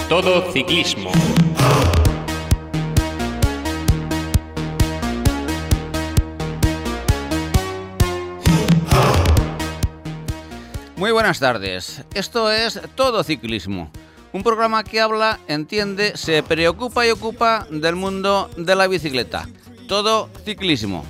Todo Ciclismo. Muy buenas tardes, esto es Todo Ciclismo, un programa que habla, entiende, se preocupa y ocupa del mundo de la bicicleta. Todo Ciclismo.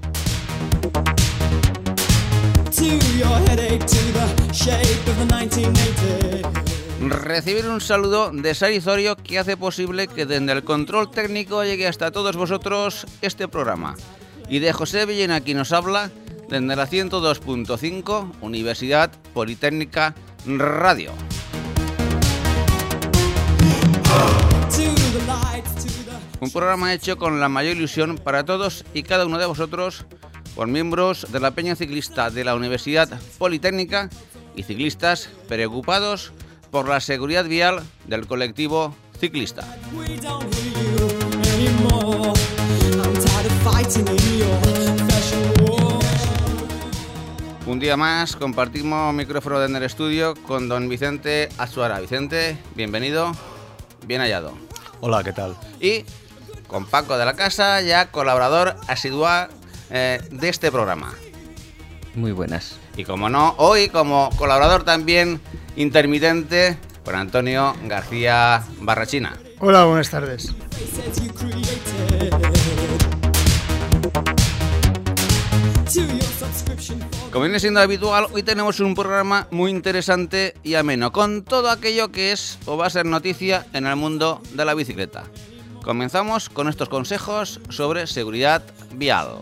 Recibir un saludo de Sari Zorio, que hace posible que desde el control técnico llegue hasta todos vosotros este programa. Y de José Villena, quien nos habla desde la 102.5 Universidad Politécnica Radio. Un programa hecho con la mayor ilusión para todos y cada uno de vosotros, por miembros de la Peña Ciclista de la Universidad Politécnica y ciclistas preocupados por la seguridad vial del colectivo ciclista. Un día más compartimos micrófono en el estudio con don Vicente Azuara. Vicente, bienvenido, bien hallado. Hola, ¿qué tal? Y con Paco de la Casa, ya colaborador asiduo de este programa. Muy buenas. Y como no, hoy como colaborador también intermitente, con Antonio García Barrachina. Hola, buenas tardes. Como viene siendo habitual, hoy tenemos un programa muy interesante y ameno, con todo aquello que es o va a ser noticia en el mundo de la bicicleta. Comenzamos con estos consejos sobre seguridad vial.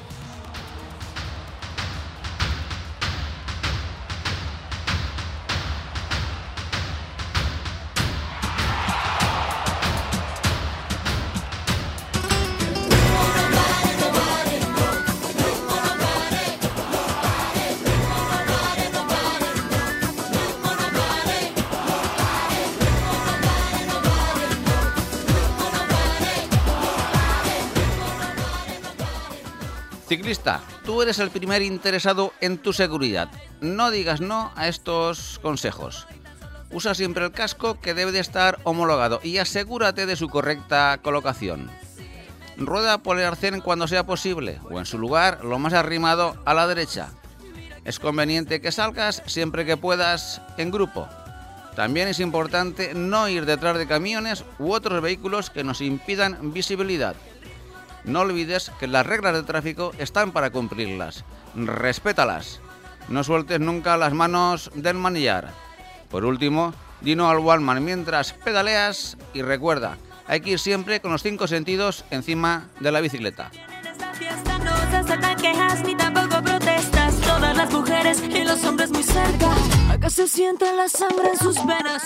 Ciclista, tú eres el primer interesado en tu seguridad. No digas no a estos consejos. Usa siempre el casco, que debe de estar homologado, y asegúrate de su correcta colocación. Rueda por el arcén cuando sea posible, o en su lugar lo más arrimado a la derecha. Es conveniente que salgas siempre que puedas en grupo. También es importante no ir detrás de camiones u otros vehículos que nos impidan visibilidad. No olvides que las reglas de tráfico están para cumplirlas. Respétalas. No sueltes nunca las manos del manillar. Por último, di no al one-man mientras pedaleas y recuerda, hay que ir siempre con los 5 sentidos encima de la bicicleta. No se aceptan quejas ni tampoco protestas. Todas las mujeres y los hombres muy cerca. Acá se siente la sangre en sus venas.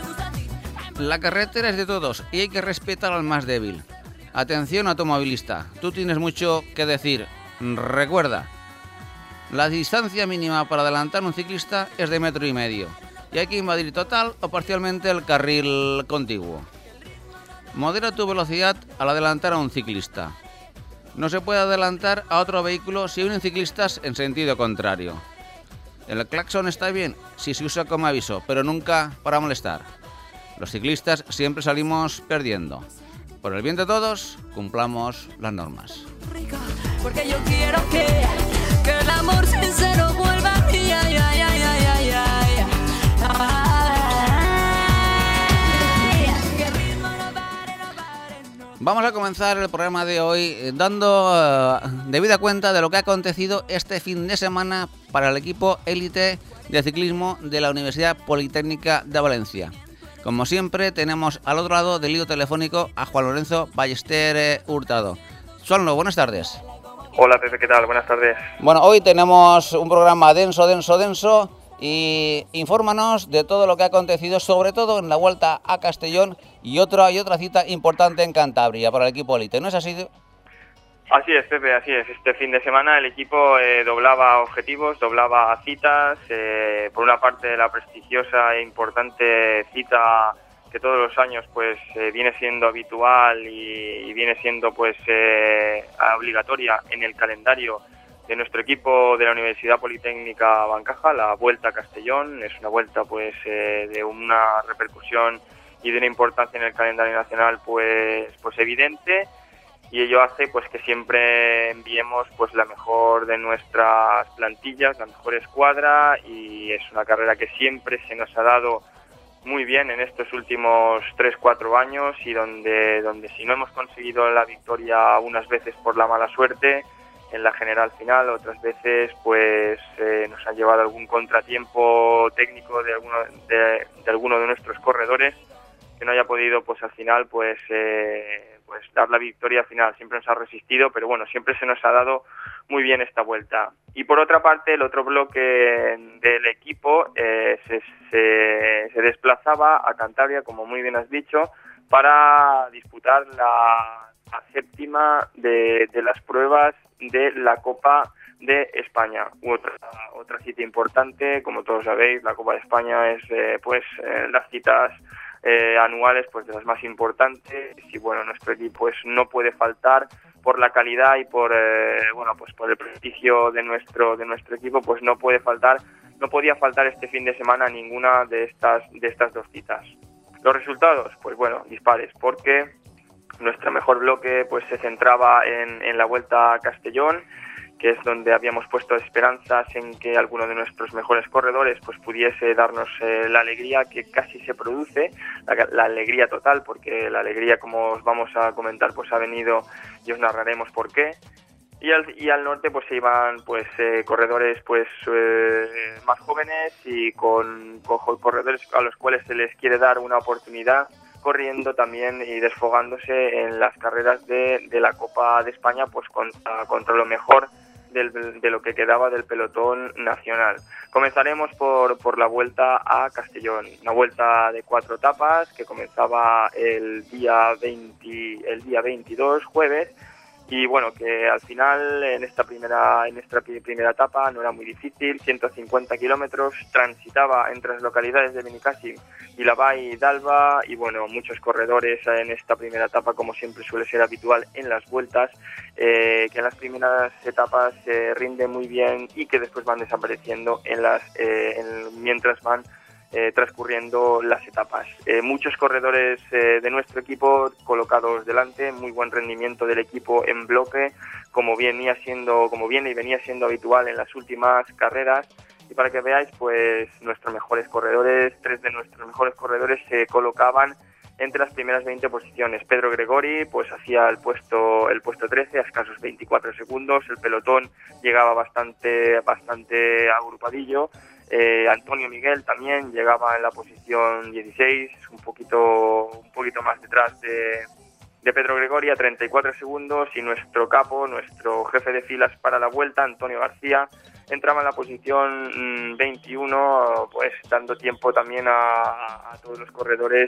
La carretera es de todos y hay que respetar al más débil. Atención, automovilista, tú tienes mucho que decir. Recuerda, la distancia mínima para adelantar a un ciclista es de 1,5 metros y hay que invadir total o parcialmente el carril contiguo. Modera tu velocidad al adelantar a un ciclista. No se puede adelantar a otro vehículo si unen ciclistas en sentido contrario. El claxon está bien si se usa como aviso, pero nunca para molestar. Los ciclistas siempre salimos perdiendo. Por el bien de todos, cumplamos las normas. Porque yo quiero que el amor sincero vuelva. Ay, ay, ay, ay, ay, ay. Vamos a comenzar el programa de hoy dando debida cuenta de lo que ha acontecido este fin de semana para el equipo élite de ciclismo de la Universidad Politécnica de Valencia. Como siempre, tenemos al otro lado del hilo telefónico a Juan Lorenzo Ballester Hurtado. Juanlo, buenas tardes. Hola Pepe, ¿qué tal? Buenas tardes. Bueno, hoy tenemos un programa denso y infórmanos de todo lo que ha acontecido, sobre todo en la Vuelta a Castellón y otra cita importante en Cantabria para el equipo élite. ¿No es así? Así es, Pepe, así es. Este fin de semana el equipo doblaba objetivos, doblaba citas. Por una parte, la prestigiosa e importante cita que todos los años pues viene siendo habitual y viene siendo pues obligatoria en el calendario de nuestro equipo de la Universidad Politécnica Bancaja, la Vuelta a Castellón. Es una vuelta pues de una repercusión y de una importancia en el calendario nacional pues evidente, y ello hace pues que siempre enviemos pues la mejor de nuestras plantillas, la mejor escuadra, y es una carrera que siempre se nos ha dado muy bien en estos últimos 3-4 años, y donde si no hemos conseguido la victoria unas veces por la mala suerte en la general final, otras veces pues nos ha llevado algún contratiempo técnico de alguno de nuestros corredores que no haya podido pues al final pues dar la victoria final. Siempre nos ha resistido, pero bueno, siempre se nos ha dado muy bien esta vuelta. Y por otra parte, el otro bloque del equipo se desplazaba a Cantabria, como muy bien has dicho, para disputar la séptima de las pruebas de la Copa de España. Otra cita importante, como todos sabéis, la Copa de España es las citas anuales pues de las más importantes, y bueno, nuestro equipo pues no puede faltar por la calidad y por por el prestigio de nuestro equipo, pues no podía faltar este fin de semana ninguna de estas dos citas. Los resultados, pues bueno, dispares, porque nuestro mejor bloque pues se centraba en la Vuelta a Castellón, que es donde habíamos puesto esperanzas en que alguno de nuestros mejores corredores pues pudiese darnos la alegría que casi se produce, la alegría total, porque la alegría, como os vamos a comentar, pues ha venido y os narraremos por qué. Y al norte pues se iban corredores más jóvenes y con corredores a los cuales se les quiere dar una oportunidad, corriendo también y desfogándose en las carreras de la Copa de España, pues contra lo mejor de lo que quedaba del pelotón nacional. Comenzaremos por la Vuelta a Castellón, una vuelta de 4 etapas que comenzaba el día 22, jueves, y bueno, que al final en esta primera etapa no era muy difícil, 150 kilómetros, transitaba entre las localidades de Benicàssim y la Vall d'Alba, y bueno, muchos corredores en esta primera etapa, como siempre suele ser habitual en las vueltas, que en las primeras etapas se rinden muy bien y que después van desapareciendo mientras van transcurriendo las etapas. Muchos corredores de nuestro equipo colocados delante, muy buen rendimiento del equipo en bloque, como viene y venía siendo habitual en las últimas carreras. Y para que veáis, pues nuestros mejores corredores, 3 de nuestros mejores corredores se colocaban entre las primeras 20 posiciones. Pedro Gregori pues hacía el puesto 13 a escasos 24 segundos, el pelotón llegaba bastante agrupadillo. Antonio Miguel también llegaba en la posición 16, un poquito más detrás de Pedro Gregori a 34 segundos, y nuestro capo, nuestro jefe de filas para la vuelta, Antonio García, entraba en la posición 21, pues dando tiempo también a todos los corredores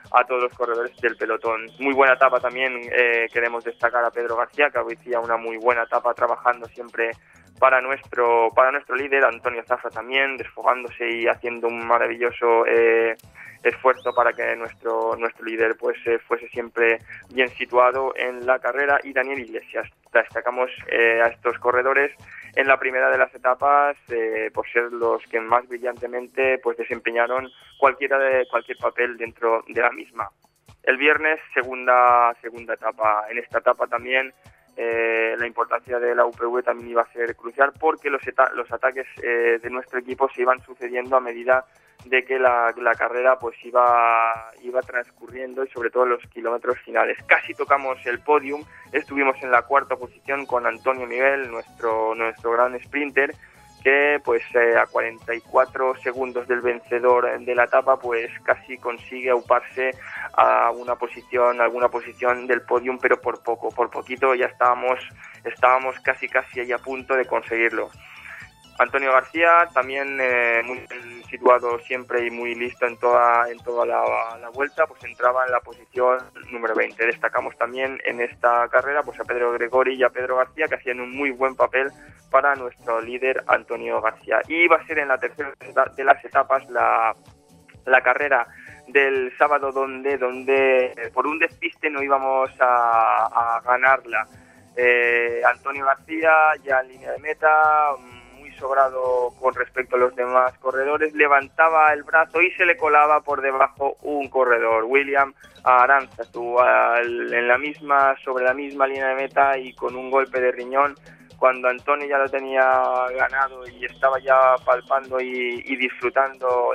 del pelotón. Muy buena etapa también, queremos destacar a Pedro García, que hacía una muy buena etapa trabajando siempre para nuestro líder, Antonio Zafra también, desfogándose y haciendo un maravilloso esfuerzo para que nuestro líder pues fuese siempre bien situado en la carrera. Y Daniel Iglesias, destacamos a estos corredores en la primera de las etapas por ser los que más brillantemente pues desempeñaron cualquier papel dentro de la misma. El viernes, segunda etapa. En esta etapa también la importancia de la UPV también iba a ser crucial, porque los ataques de nuestro equipo se iban sucediendo a medida de que la carrera pues iba transcurriendo, y sobre todo en los kilómetros finales. Casi tocamos el podium, estuvimos en la 4ª posición con Antonio Miguel, nuestro gran sprinter, que pues a 44 segundos del vencedor de la etapa pues casi consigue auparse a alguna posición del podium, pero por poquito ya estábamos casi ahí a punto de conseguirlo. Antonio García también muy situado siempre y muy listo en toda la vuelta, pues entraba en la posición número 20. Destacamos también en esta carrera pues a Pedro Gregori y a Pedro García, que hacían un muy buen papel para nuestro líder Antonio García. Y iba a ser en la tercera de las etapas la carrera del sábado donde por un despiste no íbamos a ganarla. Antonio García ya en línea de meta, muy sobrado con respecto a los demás corredores, levantaba el brazo y se le colaba por debajo un corredor, William Aránzazu, sobre la misma línea de meta, y con un golpe de riñón, cuando Antonio ya lo tenía ganado y estaba ya palpando y disfrutando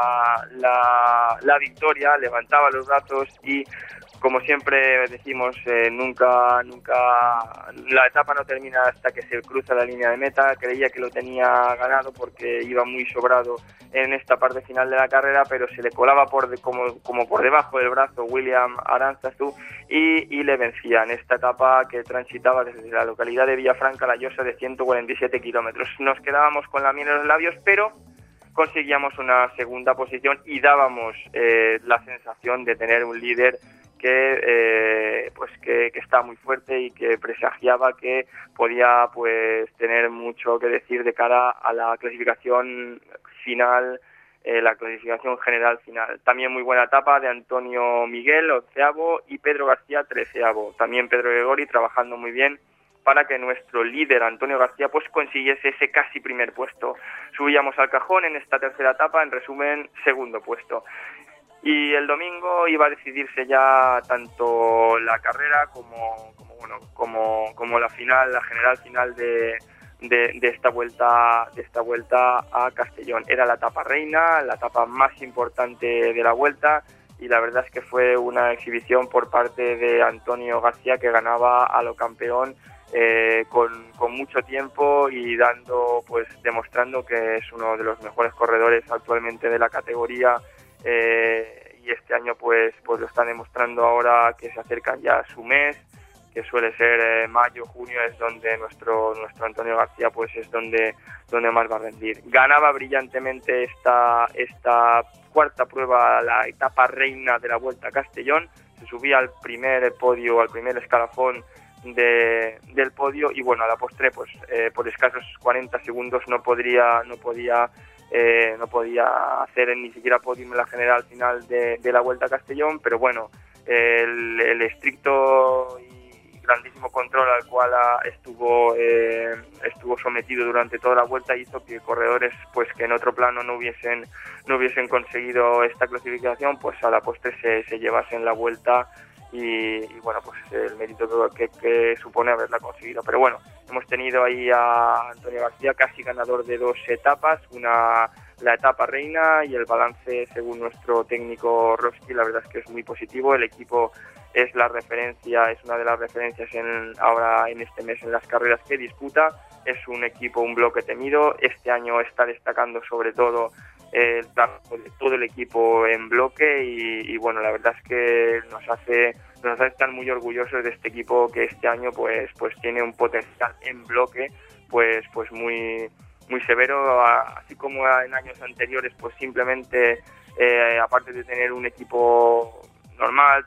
la victoria, levantaba los brazos y, como siempre decimos, nunca la etapa no termina hasta que se cruza la línea de meta. Creía que lo tenía ganado porque iba muy sobrado en esta parte final de la carrera, pero se le colaba como por debajo del brazo William Aránzazu y le vencía en esta etapa que transitaba desde la localidad de Villafranca a La Llosa, de 147 kilómetros. Nos quedábamos con la miel en los labios, pero conseguíamos una segunda posición y dábamos la sensación de tener un líder que está muy fuerte y que presagiaba que podía pues tener mucho que decir de cara a la clasificación final, la clasificación general final. También muy buena etapa de Antonio Miguel, 11º, y Pedro García, 13º. También Pedro Gregori trabajando muy bien para que nuestro líder Antonio García pues consiguiese ese casi primer puesto. Subíamos al cajón en esta tercera etapa, en resumen, segundo puesto. Y el domingo iba a decidirse ya tanto la carrera como la final, la general final de esta vuelta a Castellón. Era la etapa reina, la etapa más importante de la vuelta, y la verdad es que fue una exhibición por parte de Antonio García, que ganaba a lo campeón con mucho tiempo y demostrando que es uno de los mejores corredores actualmente de la categoría. Y este año pues lo está demostrando ahora que se acercan ya a su mes, que suele ser mayo, junio, es donde nuestro Antonio García pues es donde más va a rendir. Ganaba brillantemente esta cuarta prueba, la etapa reina de la Vuelta a Castellón, se subía al primer podio, al primer escalafón del podio, y bueno, a la postre pues por escasos 40 segundos no podía hacer ni siquiera podium en la general final de la Vuelta a Castellón, pero bueno, el estricto y grandísimo control al cual estuvo sometido durante toda la vuelta hizo que corredores pues que en otro plano no hubiesen conseguido esta clasificación, pues a la postre se llevasen la vuelta, y bueno, pues el mérito que supone haberla conseguido. Pero bueno, hemos tenido ahí a Antonio García, casi ganador de 2 etapas, la etapa reina, y el balance, según nuestro técnico Roski, la verdad es que es muy positivo. El equipo es una de las referencias ahora en este mes en las carreras que disputa. Es un equipo, un bloque temido. Este año está destacando sobre todo el trabajo de todo el equipo en bloque, y bueno, la verdad es que nos hace estar muy orgullosos de este equipo, que este año pues tiene un potencial en bloque pues muy muy severo, así como en años anteriores pues simplemente aparte de tener un equipo normal,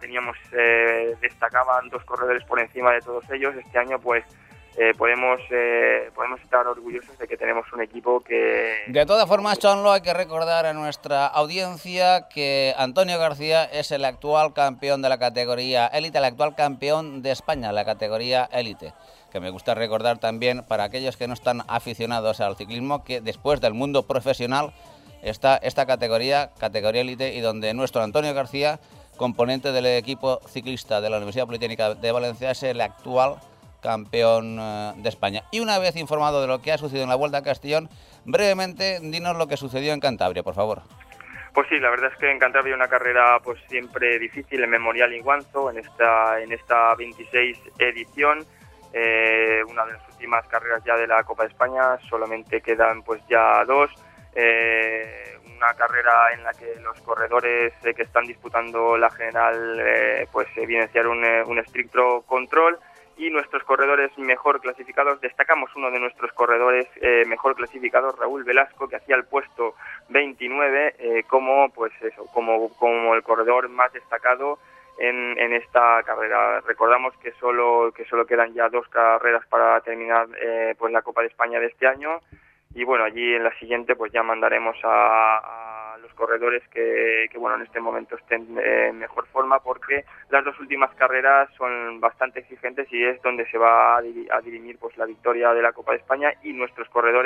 destacaban 2 corredores por encima de todos ellos. Este año pues podemos estar orgullosos de que tenemos un equipo que... De todas formas, Chonlo, hay que recordar a nuestra audiencia que Antonio García es el actual campeón de la categoría élite, el actual campeón de España, la categoría élite. Que me gusta recordar también, para aquellos que no están aficionados al ciclismo, que después del mundo profesional está esta categoría élite, y donde nuestro Antonio García, componente del equipo ciclista de la Universidad Politécnica de Valencia, es el actual campeón de España. Y una vez informado de lo que ha sucedido en la Vuelta a Castellón, brevemente dinos lo que sucedió en Cantabria, por favor. Pues sí, la verdad es que en Cantabria una carrera pues siempre difícil, en Memorial Inguanzo, en esta 26 edición, una de las últimas carreras ya de la Copa de España, solamente quedan pues ya 2. Una carrera en la que los corredores que están disputando la general pues evidenciaron un estricto control, y nuestros corredores mejor clasificados, destacamos uno de nuestros corredores mejor clasificados, Raúl Velasco, que hacía el puesto 29 como el corredor más destacado en esta carrera. Recordamos que solo quedan ya 2 carreras para terminar pues la Copa de España de este año, y bueno, allí en la siguiente pues ya mandaremos a los corredores que bueno, en este momento estén en mejor forma, porque las 2 últimas carreras son bastante exigentes y es donde se va a dirimir pues la victoria de la Copa de España, y nuestros corredores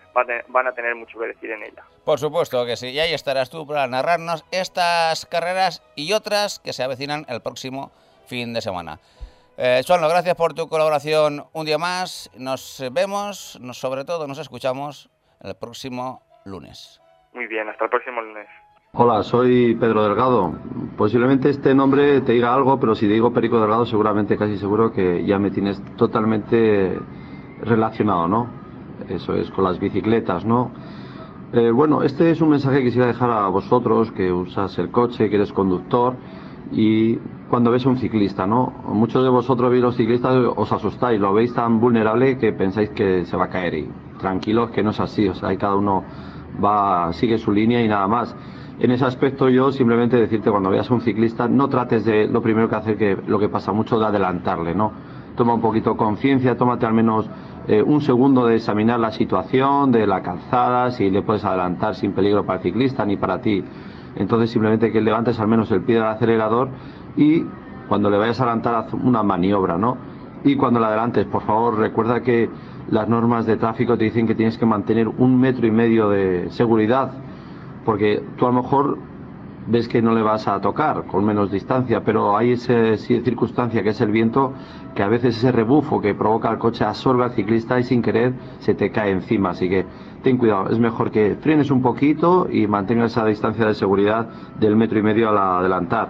van a tener mucho que decir en ella. Por supuesto que sí, y ahí estarás tú para narrarnos estas carreras y otras que se avecinan el próximo fin de semana. Joan, gracias por tu colaboración un día más. Nos vemos, sobre todo nos escuchamos el próximo lunes. Muy bien, hasta el próximo lunes. Hola, soy Pedro Delgado. Posiblemente este nombre te diga algo, pero si te digo Perico Delgado, seguramente casi seguro que ya me tienes totalmente relacionado, ¿no? Eso es, con las bicicletas, ¿no? Bueno, este es un mensaje que quisiera dejar a vosotros, que usas el coche, que eres conductor, y cuando ves a un ciclista, ¿no? Muchos de vosotros veis los ciclistas, os asustáis, lo veis tan vulnerable que pensáis que se va a caer, y tranquilos que no es así, o sea, cada uno sigue su línea y nada más. En ese aspecto yo simplemente decirte, cuando veas a un ciclista, no trates de, lo primero que hacer, que lo que pasa mucho, de adelantarle, ¿no? Toma un poquito conciencia, tómate al menos un segundo de examinar la situación de la calzada, si le puedes adelantar sin peligro para el ciclista ni para ti. Entonces simplemente que levantes al menos el pie del acelerador, y cuando le vayas a adelantar haz una maniobra, ¿no? Y cuando le adelantes, por favor, recuerda que las normas de tráfico te dicen que tienes que mantener 1,5 metros de seguridad, porque tú a lo mejor ves que no le vas a tocar con menos distancia, pero hay esa circunstancia que es el viento, que a veces ese rebufo que provoca el coche absorbe al ciclista y sin querer se te cae encima. Así que ten cuidado, es mejor que frenes un poquito y mantengas esa distancia de seguridad del 1,5 metros al adelantar.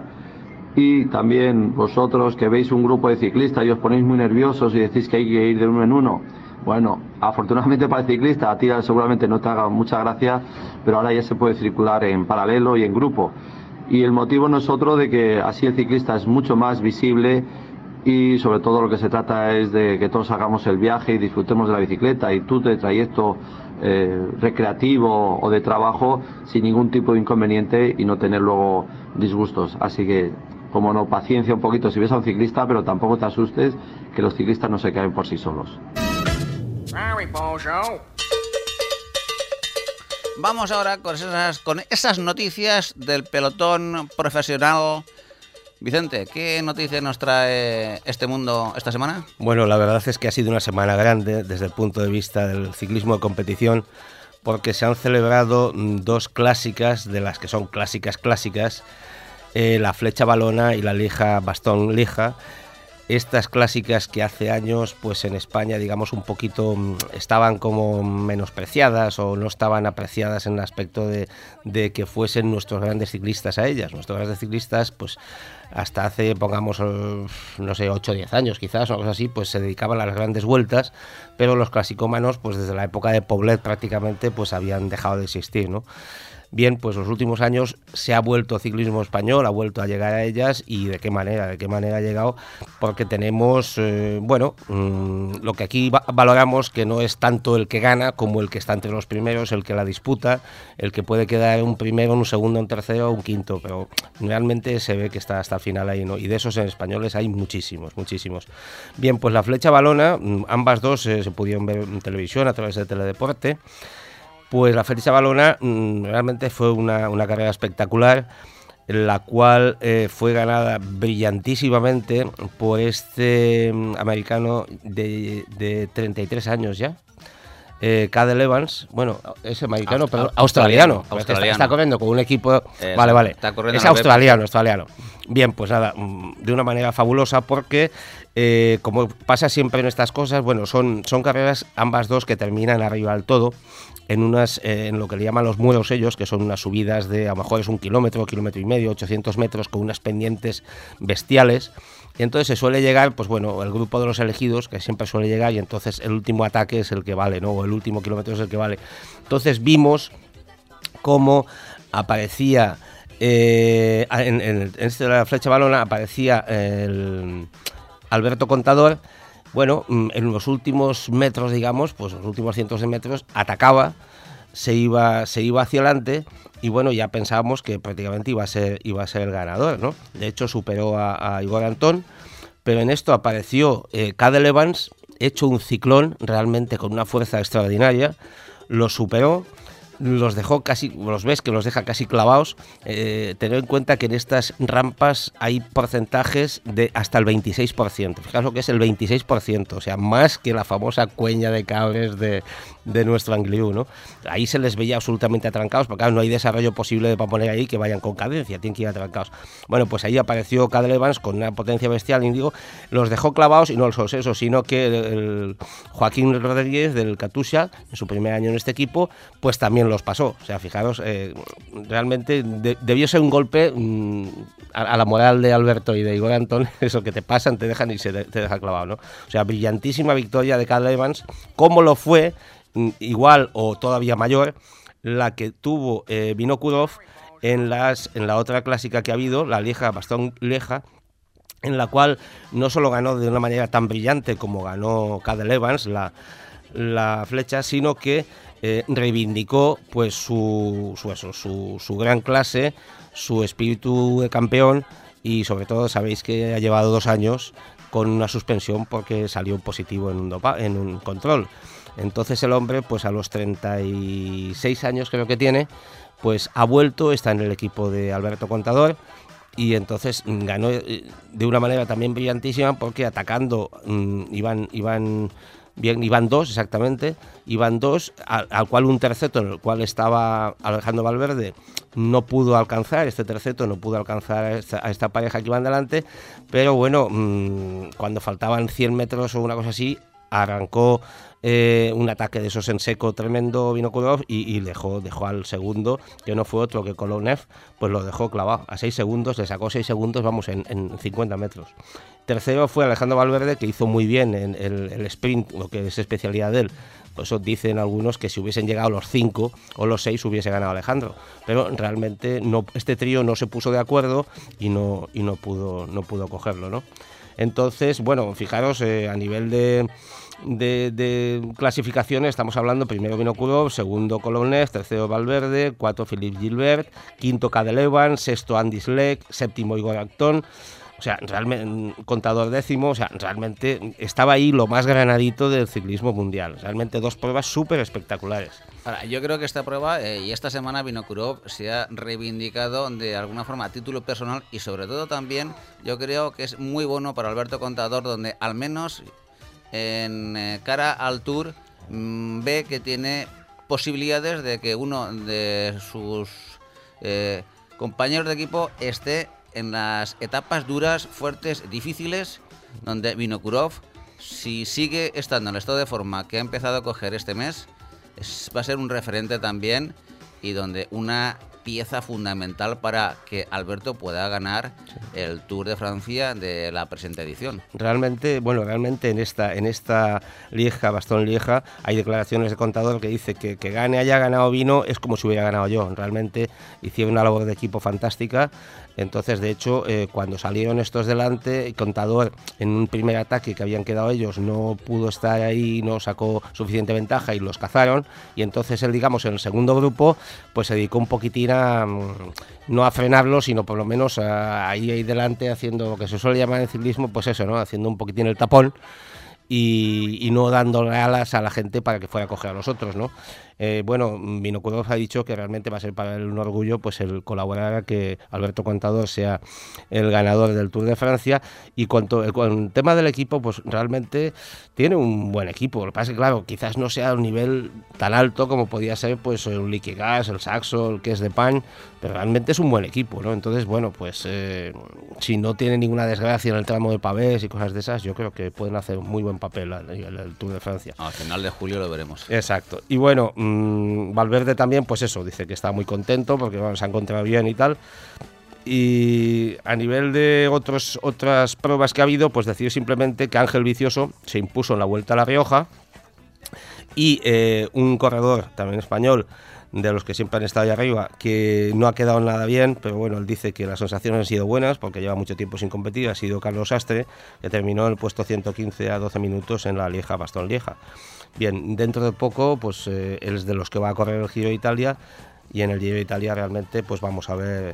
Y también vosotros que veis un grupo de ciclistas y os ponéis muy nerviosos y decís que hay que ir de uno en uno, bueno, afortunadamente para el ciclista, a ti seguramente no te haga mucha gracia, pero ahora ya se puede circular en paralelo y en grupo. Y el motivo no es otro de que así el ciclista es mucho más visible, y sobre todo lo que se trata es de que todos hagamos el viaje y disfrutemos de la bicicleta, y tú de trayecto recreativo o de trabajo sin ningún tipo de inconveniente, y no tener luego disgustos. Así que, como no, paciencia un poquito si ves a un ciclista, pero tampoco te asustes, que los ciclistas no se caen por sí solos. Vamos ahora con esas noticias del pelotón profesional. Vicente, ¿qué noticias nos trae este mundo esta semana? Bueno, la verdad es que ha sido una semana grande desde el punto de vista del ciclismo de competición, porque se han celebrado 2 clásicas, de las que son clásicas, la Flecha Valona y la Lieja Bastogne Lieja. Estas clásicas que hace años, pues en España, digamos, un poquito estaban como menospreciadas o no estaban apreciadas en el aspecto de que fuesen nuestros grandes ciclistas a ellas. Nuestros grandes ciclistas, pues hasta hace, pongamos, no sé, 8 o 10 años quizás, o algo así, pues se dedicaban a las grandes vueltas, pero los clasicómanos, pues desde la época de Poblet prácticamente, pues habían dejado de existir, ¿no? Bien, pues los últimos años se ha vuelto ciclismo español, ha vuelto a llegar a ellas, y de qué manera ha llegado, porque tenemos, lo que aquí valoramos, que no es tanto el que gana como el que está entre los primeros, el que la disputa, el que puede quedar un primero, un segundo, un tercero, un quinto, pero realmente se ve que está hasta el final ahí, ¿no? Y de esos en españoles hay muchísimos. Bien, pues la Flecha Valona, ambas dos se pudieron ver en televisión a través de Teledeporte. Pues la Flecha Valona realmente fue una carrera espectacular, la cual fue ganada brillantísimamente por este americano de 33 años ya, Cadel Evans. Bueno, es americano, pero australiano. Está corriendo con un equipo... Vale. Es australiano. Bien, pues nada, de una manera fabulosa, porque como pasa siempre en estas cosas, bueno, son carreras ambas dos que terminan arriba del todo, en lo que le llaman los muros ellos, que son unas subidas de a lo mejor es 1 kilómetro, 1,5 kilómetros, 800 metros, con unas pendientes bestiales. Y entonces se suele llegar, pues bueno, el grupo de los elegidos, que siempre suele llegar, y entonces el último ataque es el que vale, ¿no? O el último kilómetro es el que vale. Entonces vimos cómo aparecía en la Flecha Valona, aparecía el Alberto Contador. Bueno, en los últimos metros, digamos, pues los últimos cientos de metros, atacaba, se iba hacia adelante, y bueno, ya pensábamos que prácticamente iba a ser el ganador, ¿no? De hecho, superó a Igor Antón, pero en esto apareció Cadel Evans, hecho un ciclón, realmente con una fuerza extraordinaria, lo superó, los deja casi clavados. Tened en cuenta que en estas rampas hay porcentajes de hasta el 26%. Fijaos lo que es el 26%, o sea, más que la famosa cueña de Cabres de de nuestro Angliru, ¿no? Ahí se les veía absolutamente atrancados, porque claro, no hay desarrollo posible para poner ahí que vayan con cadencia, tienen que ir atrancados. Bueno, pues ahí apareció Cadel Evans con una potencia bestial, Índigo, los dejó clavados, y no solo eso, sino que el Joaquín Rodríguez del Katusha, en su primer año en este equipo, pues también los pasó. O sea, fijaros, realmente debió ser un golpe a la moral de Alberto y de Igor Antón, eso que te pasan, te dejan y te deja clavado, ¿no? O sea, brillantísima victoria de Cadel Evans, como lo fue, igual o todavía mayor, la que tuvo Vinokurov en la otra clásica que ha habido, la Lieja-Bastogne-Lieja, en la cual no solo ganó de una manera tan brillante como ganó Cadel Evans la flecha, sino que reivindicó pues su gran clase, su espíritu de campeón, y sobre todo sabéis que ha llevado 2 años con una suspensión porque salió positivo en un control. Entonces el hombre, pues a los 36 años creo que tiene, pues ha vuelto, está en el equipo de Alberto Contador, y entonces ganó de una manera también brillantísima, porque atacando iban dos, exactamente, iban dos, al cual un terceto en el cual estaba Alejandro Valverde no pudo alcanzar, este terceto no pudo alcanzar a esta pareja que iban delante, pero bueno, cuando faltaban 100 metros o una cosa así, arrancó un ataque de esos en seco tremendo Vinokurov y dejó al segundo, que no fue otro que Kolovnev, pues lo dejó clavado a 6 segundos, le sacó 6 segundos, vamos, en 50 metros. Tercero fue Alejandro Valverde, que hizo muy bien en el sprint, lo que es especialidad de él. Por eso dicen algunos que si hubiesen llegado los 5 o los 6 hubiese ganado Alejandro, pero realmente no, este trío no se puso de acuerdo y no pudo cogerlo, ¿no? Entonces, bueno, fijaros, a nivel de clasificaciones estamos hablando: primero Vinokurov, segundo Kolovnev, tercero Valverde, cuarto Philippe Gilbert, quinto Cadel Evans, sexto Andy Schleck, séptimo Igor Antón. O sea, realmente, Contador décimo, o sea, realmente estaba ahí lo más granadito del ciclismo mundial. Realmente 2 pruebas súper espectaculares. Ahora, yo creo que esta prueba y esta semana Vinokurov se ha reivindicado de alguna forma a título personal, y sobre todo también yo creo que es muy bueno para Alberto Contador, donde al menos en cara al Tour ve que tiene posibilidades de que uno de sus compañeros de equipo esté en las etapas duras, fuertes, difíciles, donde Vinokurov, si sigue estando en el estado de forma que ha empezado a coger este mes, va a ser un referente también, y donde una pieza fundamental para que Alberto pueda ganar el Tour de Francia de la presente edición. Realmente en esta Lieja-Bastogne-Lieja hay declaraciones de Contador que dice que haya ganado Vino es como si hubiera ganado yo. Realmente hicieron una labor de equipo fantástica. Entonces, de hecho, cuando salieron estos delante, Contador en un primer ataque que habían quedado ellos no pudo estar ahí, no sacó suficiente ventaja y los cazaron, y entonces él, digamos, en el segundo grupo pues se dedicó un poquitín no a frenarlo, sino por lo menos ahí delante, haciendo lo que se suele llamar en ciclismo, pues eso, ¿no? Haciendo un poquitín el tapón y no dándole alas a la gente para que fuera a coger a los otros, ¿no? Bueno, Vinokurov ha dicho que realmente va a ser para él un orgullo pues el colaborar a que Alberto Contador sea el ganador del Tour de Francia. Y con el tema del equipo, pues realmente tiene un buen equipo. Lo que pasa es que, claro, quizás no sea a un nivel tan alto como podía ser pues el Liquigas, el Saxo, el que es de Pan, pero realmente es un buen equipo, ¿no? Entonces, bueno, pues si no tiene ninguna desgracia en el tramo de pavés y cosas de esas, yo creo que pueden hacer un muy buen papel en el Tour de Francia. Al final de julio lo veremos. Exacto. Y bueno, Valverde también, pues eso, dice que está muy contento porque bueno, se ha encontrado bien y tal. Y a nivel de otras pruebas que ha habido, pues decir simplemente que Ángel Vicioso se impuso en la Vuelta a La Rioja, y un corredor también español, de los que siempre han estado ahí arriba, que no ha quedado nada bien, pero bueno, él dice que las sensaciones han sido buenas porque lleva mucho tiempo sin competir, ha sido Carlos Sastre, que terminó en el puesto 115 a 12 minutos en la Lieja-Bastogne-Lieja. Bien, dentro de poco, pues él es de los que va a correr el Giro de Italia, y en el Giro de Italia realmente pues vamos a ver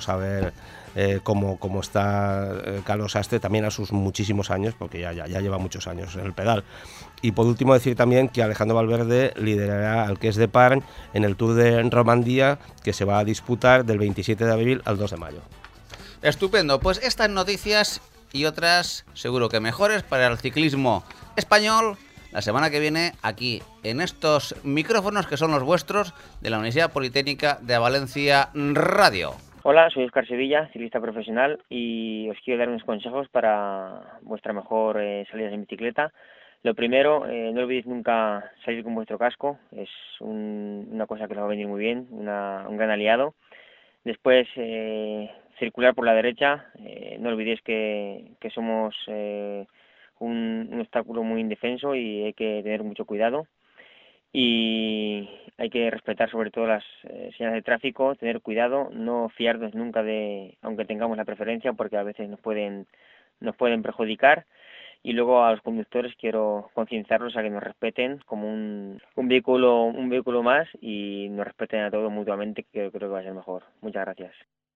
cómo está Carlos Sastre, también a sus muchísimos años, porque ya lleva muchos años en el pedal. Y por último decir también que Alejandro Valverde liderará al que es de Parn en el Tour de Romandía, que se va a disputar del 27 de abril al 2 de mayo. Estupendo, pues estas noticias y otras seguro que mejores para el ciclismo español la semana que viene aquí, en estos micrófonos que son los vuestros de la Universidad Politécnica de Valencia Radio. Hola, soy Óscar Sevilla, ciclista profesional, y os quiero dar unos consejos para vuestra mejor salida en bicicleta. Lo primero, no olvidéis nunca salir con vuestro casco, es una cosa que os va a venir muy bien, un gran aliado. Después, circular por la derecha, no olvidéis que somos un obstáculo muy indefenso y hay que tener mucho cuidado. Y hay que respetar sobre todo las señales de tráfico, tener cuidado, no fiarnos nunca aunque tengamos la preferencia, porque a veces nos pueden perjudicar. Y luego a los conductores quiero concienciarlos a que nos respeten como un vehículo más y nos respeten a todos mutuamente, que creo que va a ser mejor. Muchas gracias.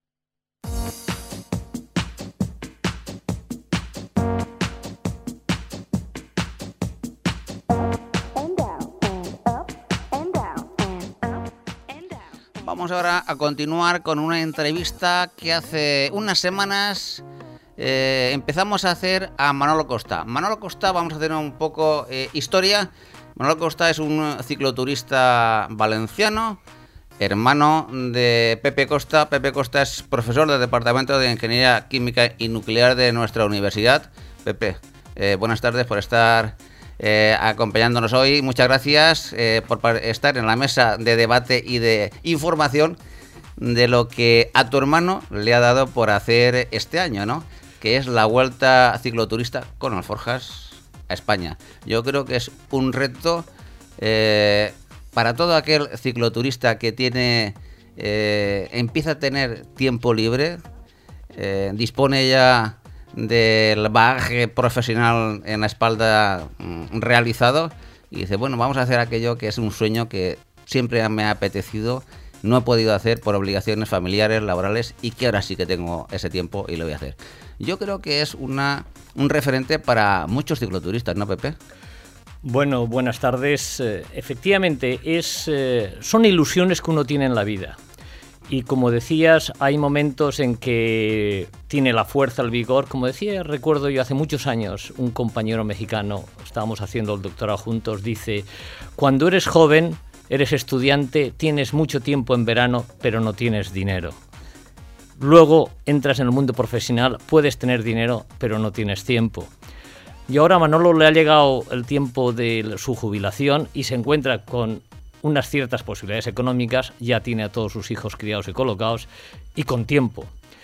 Vamos ahora a continuar con una entrevista que hace unas semanas empezamos a hacer a Manolo Costa. Manolo Costa, vamos a hacer un poco historia. Manolo Costa es un cicloturista valenciano, hermano de Pepe Costa. Pepe Costa es profesor del Departamento de Ingeniería Química y Nuclear de nuestra universidad. Pepe, buenas tardes por estar acompañándonos hoy. Muchas gracias por estar en la mesa de debate y de información de lo que a tu hermano le ha dado por hacer este año, ¿no? Que es la Vuelta Cicloturista con Alforjas a España. Yo creo que es un reto para todo aquel cicloturista que empieza a tener tiempo libre, dispone ya del bagaje profesional en la espalda realizado y dice, bueno, vamos a hacer aquello que es un sueño que siempre me ha apetecido, no he podido hacer por obligaciones familiares, laborales, y que ahora sí que tengo ese tiempo y lo voy a hacer. Yo creo que es un referente para muchos cicloturistas, ¿no, Pepe? Bueno, buenas tardes. Efectivamente, son ilusiones que uno tiene en la vida. Y como decías, hay momentos en que tiene la fuerza, el vigor. Como decía, recuerdo yo hace muchos años, un compañero mexicano, estábamos haciendo el doctorado juntos, dice, cuando eres joven, eres estudiante, tienes mucho tiempo en verano, pero no tienes dinero. Luego entras en el mundo profesional, puedes tener dinero, pero no tienes tiempo. Y ahora a Manolo le ha llegado el tiempo de su jubilación y se encuentra con unas ciertas posibilidades económicas, ya tiene a todos sus hijos criados y colocados y con tiempo.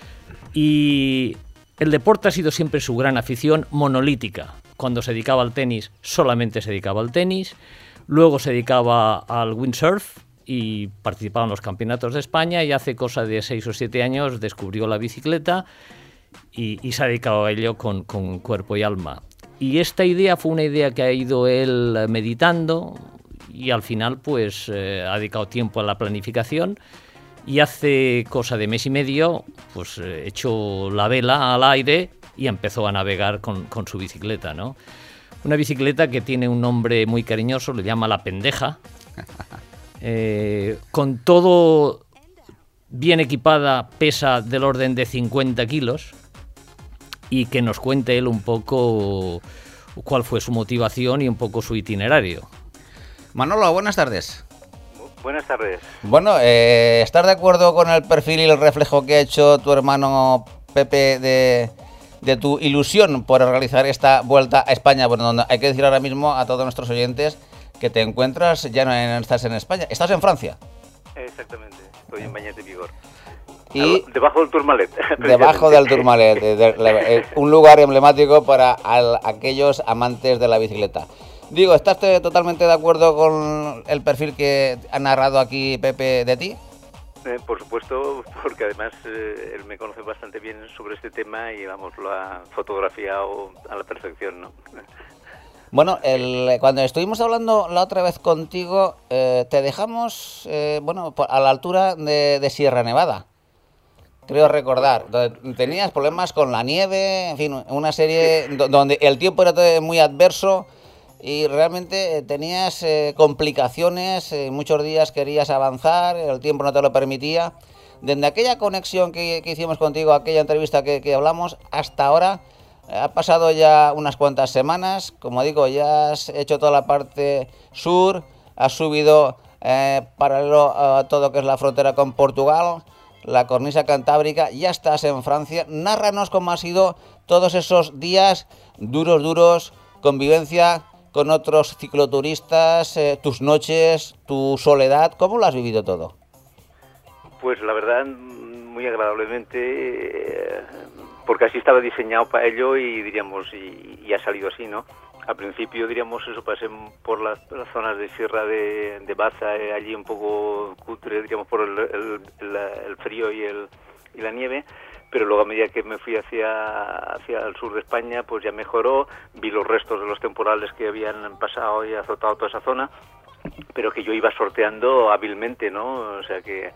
Y el deporte ha sido siempre su gran afición monolítica. Cuando se dedicaba al tenis, solamente se dedicaba al tenis. Luego se dedicaba al windsurf y participaba en los campeonatos de España, y hace cosa de 6 o 7 años descubrió la bicicleta y se ha dedicado a ello con cuerpo y alma. Y esta idea fue una idea que ha ido él meditando y al final pues ha dedicado tiempo a la planificación, y hace cosa de mes y medio pues echó la vela al aire y empezó a navegar con su bicicleta, ¿no? Una bicicleta que tiene un nombre muy cariñoso, le llama La Pendeja. Con todo bien equipada, pesa del orden de 50 kilos, y que nos cuente él un poco cuál fue su motivación y un poco su itinerario. Manolo, buenas tardes. Buenas tardes. Bueno, ¿estás de acuerdo con el perfil y el reflejo que ha hecho tu hermano Pepe de tu ilusión por realizar esta vuelta a España? Bueno, donde hay que decir ahora mismo a todos nuestros oyentes que te encuentras, ya no estás en España, estás en Francia. Exactamente, estoy en Bañez de Vigor. Y debajo del Tourmalet. Debajo del Tourmalet, un lugar emblemático para aquellos amantes de la bicicleta. Digo, ¿estás totalmente de acuerdo con el perfil que ha narrado aquí Pepe de ti? Por supuesto, porque además él me conoce bastante bien sobre este tema y vamos, lo ha fotografiado a la perfección, ¿no? Bueno, cuando estuvimos hablando la otra vez contigo, te dejamos a la altura de Sierra Nevada. Creo recordar, tenías problemas con la nieve, en fin, una serie donde el tiempo era muy adverso y realmente tenías complicaciones, muchos días querías avanzar, el tiempo no te lo permitía. Desde aquella conexión que hicimos contigo, aquella entrevista que hablamos, hasta ahora, Ha pasado ya unas cuantas semanas, como digo, ya has hecho toda la parte sur, has subido paralelo a todo lo que es la frontera con Portugal, la cornisa cantábrica, ya estás en Francia. Nárranos cómo ha sido todos esos días duros, convivencia con otros cicloturistas, tus noches, tu soledad, ¿cómo lo has vivido todo? Pues la verdad, muy agradablemente, porque así estaba diseñado para ello y diríamos, y ha salido así, ¿no? Al principio, diríamos, eso, pasé por las zonas de Sierra de Baza, allí un poco cutre, diríamos, por el frío y la nieve, pero luego a medida que me fui hacia el sur de España, pues ya mejoró, vi los restos de los temporales que habían pasado y azotado toda esa zona, pero que yo iba sorteando hábilmente, ¿no? O sea que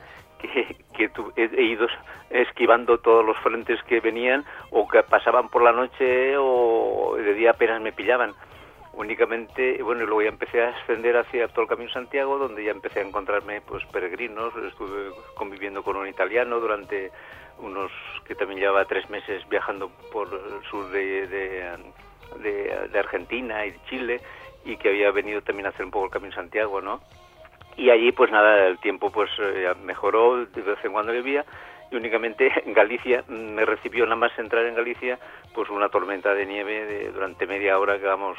he ido esquivando todos los frentes que venían o que pasaban por la noche o de día apenas me pillaban. Únicamente, bueno, y luego ya empecé a ascender hacia todo el Camino Santiago, donde ya empecé a encontrarme pues peregrinos. Estuve conviviendo con un italiano durante unos, que también llevaba 3 meses viajando por el sur de Argentina y de Chile, y que había venido también a hacer un poco el Camino Santiago, ¿no? Y allí, pues nada, el tiempo pues mejoró, de vez en cuando llovía, y únicamente en Galicia me recibió, nada más entrar en Galicia, pues una tormenta de nieve durante media hora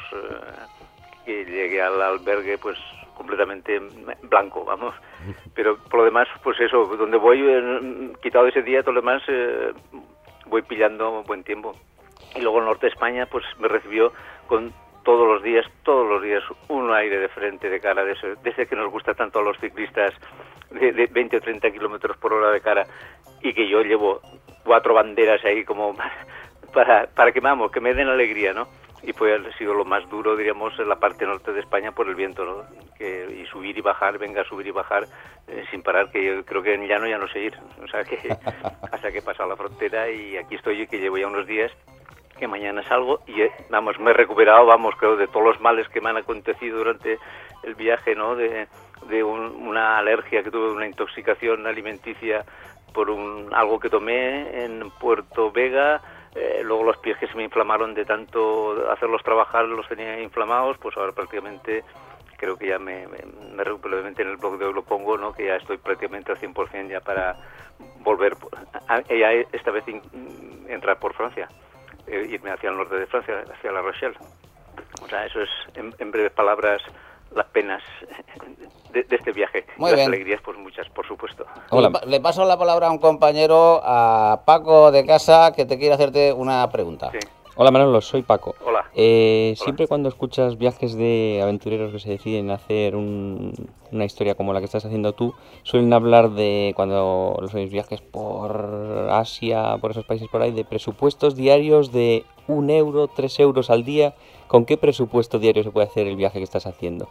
que llegué al albergue pues completamente blanco, vamos. Pero por lo demás, pues eso, donde voy, quitado ese día, todo lo demás, voy pillando buen tiempo. Y luego el norte de España, pues me recibió con todos los días, un aire de frente, de cara, de ese que nos gusta tanto a los ciclistas, de 20 o 30 kilómetros por hora de cara, y que yo llevo 4 banderas ahí como para que me den alegría, ¿no? Y pues ha sido lo más duro, diríamos, en la parte norte de España por el viento, ¿no? Y subir y bajar, subir y bajar, sin parar, que yo creo que en llano ya no sé ir, o sea que hasta que he pasado la frontera, y aquí estoy, que llevo ya unos días, que mañana salgo y vamos, me he recuperado, vamos, creo, de todos los males que me han acontecido durante el viaje, ¿no? De una alergia que tuve, una intoxicación alimenticia por algo que tomé en Puerto Vega, luego los pies que se me inflamaron de tanto hacerlos trabajar, los tenía inflamados, pues ahora prácticamente creo que ya me recupero. En el blog de hoy lo pongo, ¿no? Que ya estoy prácticamente al 100% ya para volver, ya esta vez entrar por Francia. Irme hacia el norte de Francia, hacia La Rochelle. O sea, eso es, en breves palabras, las penas de este viaje. Muy las bien. Alegrías, pues muchas, por supuesto. Hola. Le paso la palabra a un compañero, a Paco de casa, que te quiere hacerte una pregunta. Sí. Hola Manolo, soy Paco. Hola. Siempre cuando escuchas viajes de aventureros que se deciden a hacer una historia como la que estás haciendo tú, suelen hablar de, cuando los viajes por Asia, por esos países por ahí, de presupuestos diarios de 1 euro, 3 euros al día. ¿Con qué presupuesto diario se puede hacer el viaje que estás haciendo?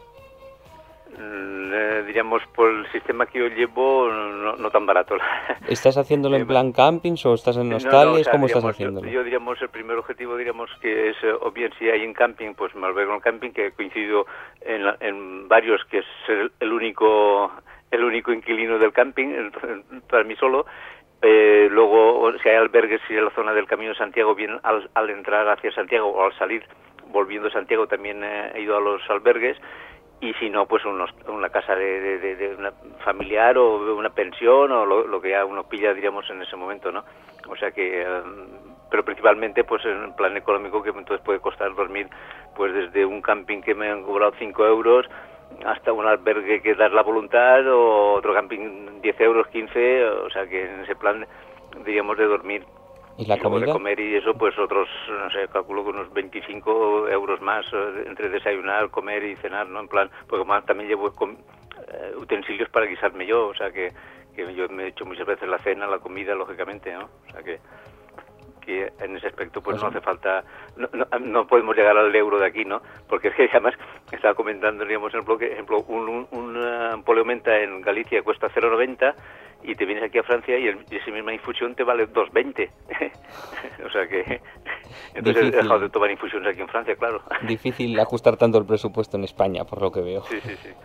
Diríamos, por el sistema que yo llevo, no tan barato. ¿Estás haciéndolo en plan campings o estás en hostales? O sea, ¿Cómo digamos, estás haciéndolo? Yo diríamos, el primer objetivo, diríamos, que es, o bien si hay en camping, pues me albergo en camping, que he coincidido en varios, que es el único inquilino del camping, para mí solo. Luego, si hay albergues, si en la zona del Camino de Santiago, bien al entrar hacia Santiago o al salir, volviendo a Santiago, también he ido a los albergues. Y si no, pues una casa de una familiar o una pensión o lo que ya uno pilla, diríamos, en ese momento, ¿no? O sea que, pero principalmente, pues en plan económico, que entonces puede costar dormir, pues desde un camping que me han cobrado 5 euros hasta un albergue que das la voluntad, o otro camping 10 euros, 15, o sea que en ese plan, diríamos, de dormir. ¿Y la comida? De comer y eso, pues otros, no sé, calculo que unos 25 euros más entre desayunar, comer y cenar, ¿no? En plan, porque más también llevo utensilios para guisarme yo, o sea que yo me he hecho muchas veces la cena, la comida, lógicamente, ¿no? O sea que en ese aspecto pues no hace falta, no podemos llegar al euro de aquí, ¿no? Porque es que además estaba comentando, digamos, en el blog, por ejemplo, un poliomenta en Galicia cuesta 0,90 y te vienes aquí a Francia y esa misma infusión te vale 2,20. O sea que entonces he dejado de tomar infusiones aquí en Francia, claro. Difícil ajustar tanto el presupuesto en España, por lo que veo. Sí.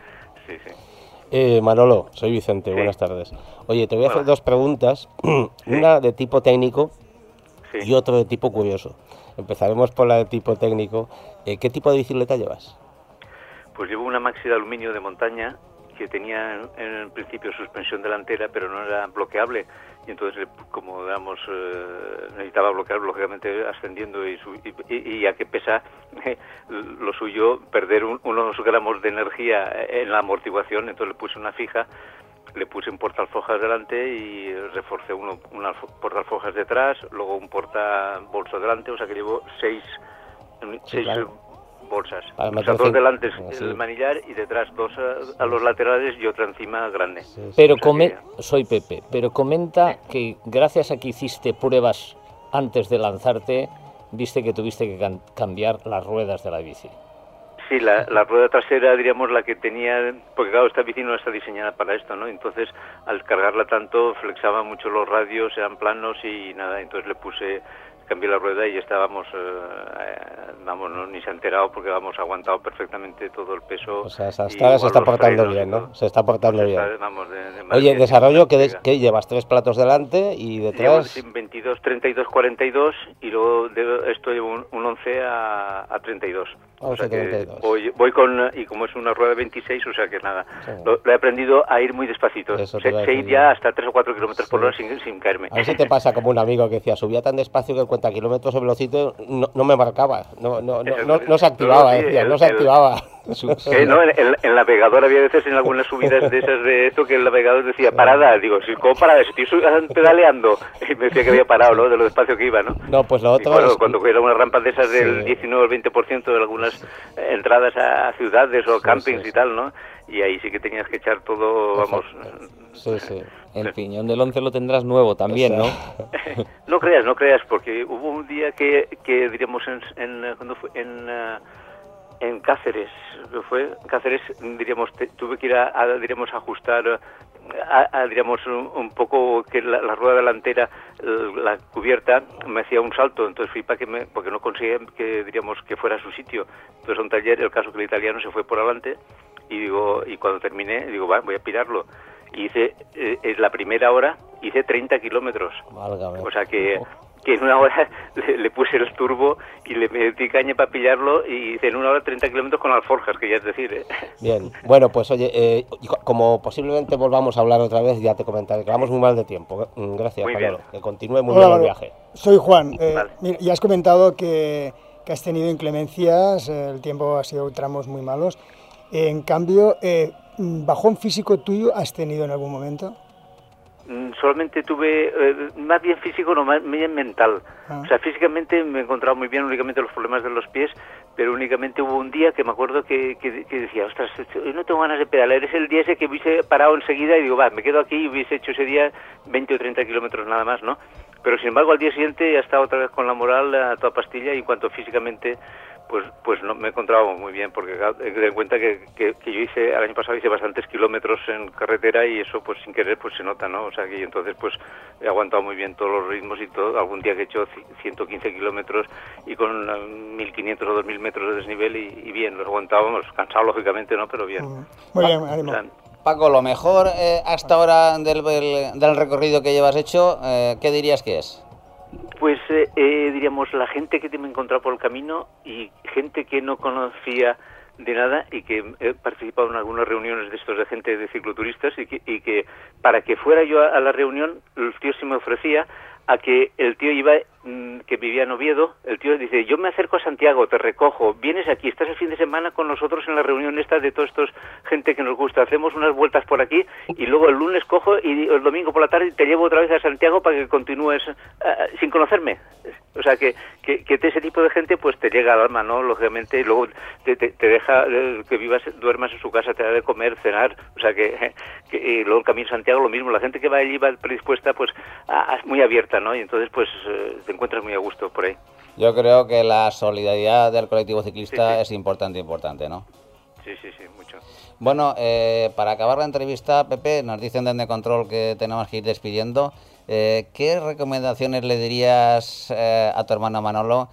Manolo, soy Vicente, Sí. buenas tardes. Oye, te voy a hacer Hola. 2 preguntas, una de tipo técnico Sí. y otra de tipo curioso. Empezaremos por la de tipo técnico. ¿Qué tipo de bicicleta llevas? Pues llevo una Maxi de aluminio de montaña que tenía en principio suspensión delantera, pero no era bloqueable. Y entonces, como digamos, necesitaba bloquear, lógicamente ascendiendo y ya que pesa lo suyo, perder unos gramos de energía en la amortiguación, entonces le puse una fija, le puse un portaalforjas delante y reforcé una portaalforjas detrás, luego un portabolso delante, o sea que llevo seis claro. Bolsas, o sea, dos delante el manillar y detrás dos a los laterales y otra encima grande. Pero soy Pepe, pero comenta que gracias a que hiciste pruebas antes de lanzarte, viste que tuviste que cambiar las ruedas de la bici. Sí, la rueda trasera, diríamos, la que tenía, porque claro, esta bici no está diseñada para esto, ¿no? Entonces, al cargarla tanto, flexaba mucho los radios, eran planos y nada, entonces cambié la rueda y estábamos, no, ni se ha enterado porque aguantado perfectamente todo el peso. O sea, hasta ahora se está portando bien, ¿no? Se está portando bien. Oye, desarrollo, ¿qué llevas? 3 platos delante y detrás... Llevo 22, 32, 42 y luego de esto llevo un 11 a 32. 11, o sea que 32. Voy con, y como es una rueda de 26, o sea que nada, sí. Lo he aprendido a ir muy despacito, sé ir ya hasta 3 o 4 kilómetros por hora sin caerme. A ver si te pasa como un amigo que decía, subía tan despacio que el cuenta kilómetros de velocito no me marcaba, no se activaba, no se activaba. No, en el navegador había veces en algunas subidas de esas de esto que el navegador decía parada, digo, ¿cómo parada? Estoy pedaleando, y me decía que había parado, ¿no? De lo despacio que iba, ¿no? No, pues lo otro es... Cuando era una rampa de esas del 19 al 20% de algunas entradas a ciudades o campings y tal, ¿no? Y ahí sí que tenías que echar todo, vamos... Sí. El piñón del 11 lo tendrás nuevo también, ¿no? No creas, porque hubo un día que diríamos, cuando fue en Cáceres, diríamos, tuve que ir a diríamos, ajustar, diríamos, un poco que la rueda delantera, la cubierta, me hacía un salto, entonces fui porque no conseguía que, diríamos, que fuera a su sitio. Entonces a un taller, el caso que el italiano se fue por adelante, y cuando terminé, voy a pirarlo. Y hice, la primera hora, hice 30 kilómetros. Válgame. O sea que en una hora le puse el turbo y le metí caña para pillarlo y hice en una hora 30 kilómetros con alforjas, que ya es decir. Bien, bueno, pues oye, como posiblemente volvamos a hablar otra vez, ya te comentaré que vamos muy mal de tiempo. Gracias, Manolo, que continúe muy bien el viaje. Soy Juan. Mira, ya has comentado que has tenido inclemencias, el tiempo ha sido tramos muy malos. En cambio, ¿bajón físico tuyo has tenido en algún momento? Solamente tuve, más bien físico, no, más bien mental. O sea, físicamente me he encontrado muy bien, únicamente los problemas de los pies, pero únicamente hubo un día que me acuerdo que decía, ostras, no tengo ganas de pedalear, es el día ese que hubiese parado enseguida y digo, me quedo aquí y hubiese hecho ese día 20 o 30 kilómetros nada más, ¿no? Pero sin embargo al día siguiente ya estaba otra vez con la moral a toda pastilla y en cuanto físicamente... Pues no me he encontrado muy bien, porque ten en cuenta que yo el año pasado hice bastantes kilómetros en carretera y eso pues sin querer pues se nota, ¿no? O sea que entonces pues he aguantado muy bien todos los ritmos y todo. Algún día que he hecho 115 kilómetros y con 1500 o 2000 metros de desnivel y bien, los aguantábamos, cansado lógicamente, ¿no? Pero bien. Muy bien, ánimo. Paco, lo mejor hasta ahora del recorrido que llevas hecho, ¿qué dirías que es? Pues diríamos la gente que me he encontrado por el camino y gente que no conocía de nada y que he participado en algunas reuniones de estos de gente de cicloturistas y que para que fuera yo a la reunión el tío se me ofrecía a que el tío iba, que vivía en Oviedo, el tío dice, yo me acerco a Santiago, te recojo, vienes aquí, estás el fin de semana con nosotros en la reunión esta de todos estos gente que nos gusta, hacemos unas vueltas por aquí y luego el lunes cojo y el domingo por la tarde te llevo otra vez a Santiago para que continúes sin conocerme. O sea que ese tipo de gente pues te llega al alma, ¿no? Lógicamente, y luego te deja que duermas en su casa, te da de comer, cenar, o sea que y luego el Camino de Santiago lo mismo, la gente que va allí va predispuesta pues es muy abierta, ¿no? Y entonces pues te encuentras muy a gusto por ahí. Yo creo que la solidaridad del colectivo ciclista es importante, ¿no? Sí, mucho. Bueno, para acabar la entrevista, Pepe, nos dicen desde Control que tenemos que ir despidiendo. ¿Qué recomendaciones le dirías a tu hermano Manolo?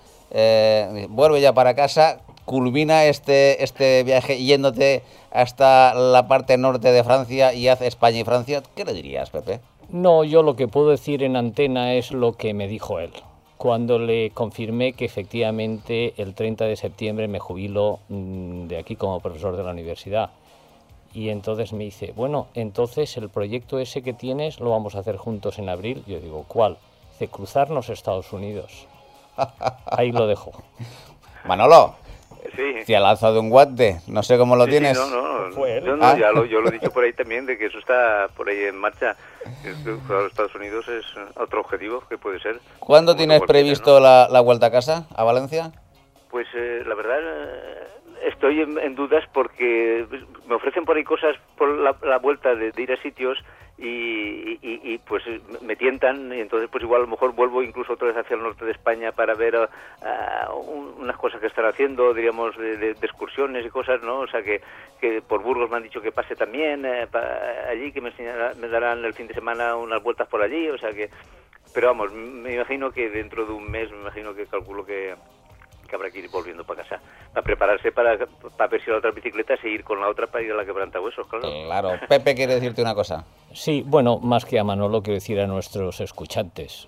Vuelve ya para casa, culmina este viaje yéndote hasta la parte norte de Francia y hace España y Francia. ¿Qué le dirías, Pepe? No, yo lo que puedo decir en antena es lo que me dijo él. cuando le confirmé que efectivamente el 30 de septiembre me jubilo de aquí como profesor de la universidad. Y entonces me dice, bueno, entonces el proyecto ese que tienes lo vamos a hacer juntos en abril. Yo digo, ¿cuál? Dice, cruzarnos a Estados Unidos. Ahí lo dejo. Manolo, sí. te ha lanzado un guante, no sé cómo lo tienes. Yo lo he dicho por ahí también, de que eso está por ahí en marcha. Los Estados Unidos es otro objetivo que puede ser. ¿Cuándo tienes previsto, ¿no?, la vuelta a casa, a Valencia? Pues la verdad estoy en dudas porque me ofrecen por ahí cosas por la vuelta de ir a sitios y pues me tientan, y entonces pues igual a lo mejor vuelvo incluso otra vez hacia el norte de España para ver unas cosas que están haciendo, diríamos, de excursiones y cosas, ¿no? O sea que por Burgos me han dicho que pase también allí, que me darán el fin de semana unas vueltas por allí, o sea que... Pero vamos, me imagino que dentro de un mes, calculo que habrá que ir volviendo para casa, para prepararse para ver si la otra bicicleta se ir con la otra para ir a la Quebrantahuesos, claro. Claro. Pepe quiere decirte una cosa. Sí, bueno, más que a Manolo, quiero decir a nuestros escuchantes.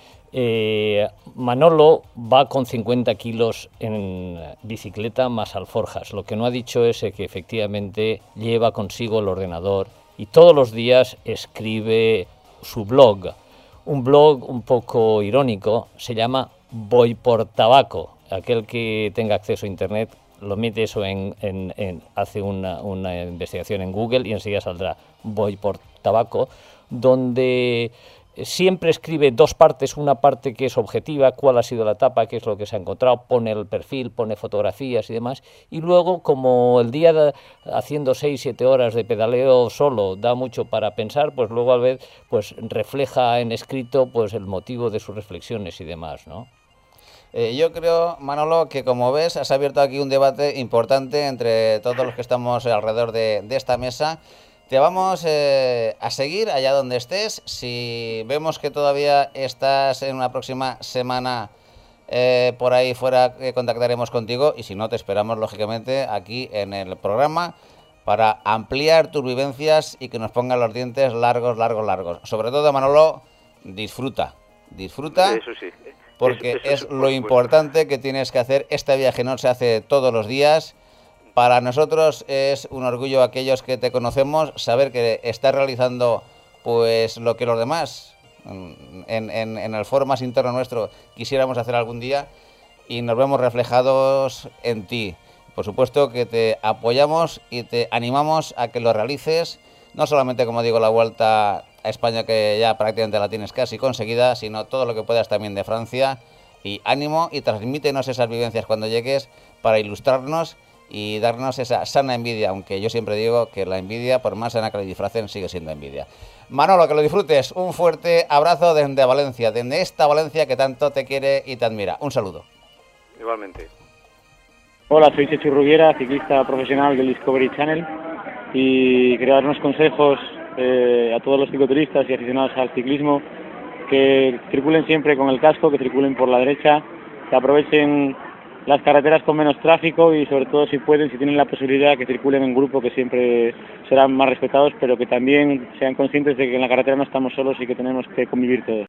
Manolo va con 50 kilos en bicicleta más alforjas. Lo que no ha dicho es que efectivamente lleva consigo el ordenador y todos los días escribe su blog. Un blog un poco irónico, se llama Voy por Tabaco. Aquel que tenga acceso a internet lo mete eso hace una investigación en Google y enseguida saldrá Voy por Tabaco, donde siempre escribe dos partes, una parte que es objetiva, cuál ha sido la etapa, qué es lo que se ha encontrado, pone el perfil, pone fotografías y demás, y luego, como el día haciendo 6-7 horas de pedaleo solo da mucho para pensar, pues luego a vez pues refleja en escrito pues el motivo de sus reflexiones y demás, ¿no? Yo creo, Manolo, que como ves has abierto aquí un debate importante entre todos los que estamos alrededor de esta mesa. Te vamos a seguir allá donde estés. Si vemos que todavía estás en una próxima semana por ahí fuera, contactaremos contigo, y si no, te esperamos lógicamente aquí en el programa para ampliar tus vivencias y que nos pongan los dientes largos. Sobre todo, Manolo, disfruta. Eso sí. Porque es lo importante que tienes que hacer. Este viaje no se hace todos los días. Para nosotros es un orgullo, aquellos que te conocemos, saber que estás realizando pues lo que los demás en el foro más interno nuestro quisiéramos hacer algún día, y nos vemos reflejados en ti. Por supuesto que te apoyamos y te animamos a que lo realices, no solamente, como digo, la vuelta a España, que ya prácticamente la tienes casi conseguida, sino todo lo que puedas también de Francia. Y ánimo, y transmítenos esas vivencias cuando llegues para ilustrarnos y darnos esa sana envidia, aunque yo siempre digo que la envidia, por más sana que la disfracen, sigue siendo envidia. Manolo, que lo disfrutes. Un fuerte abrazo desde Valencia, desde esta Valencia que tanto te quiere y te admira. Un saludo. Igualmente. Hola, soy Chechu Rubiera, ciclista profesional del Discovery Channel, y quería dar unos consejos a todos los cicloturistas y aficionados al ciclismo: que circulen siempre con el casco, que circulen por la derecha, que aprovechen las carreteras con menos tráfico y, sobre todo, si pueden, si tienen la posibilidad, que circulen en grupo, que siempre serán más respetados, pero que también sean conscientes de que en la carretera no estamos solos y que tenemos que convivir todos.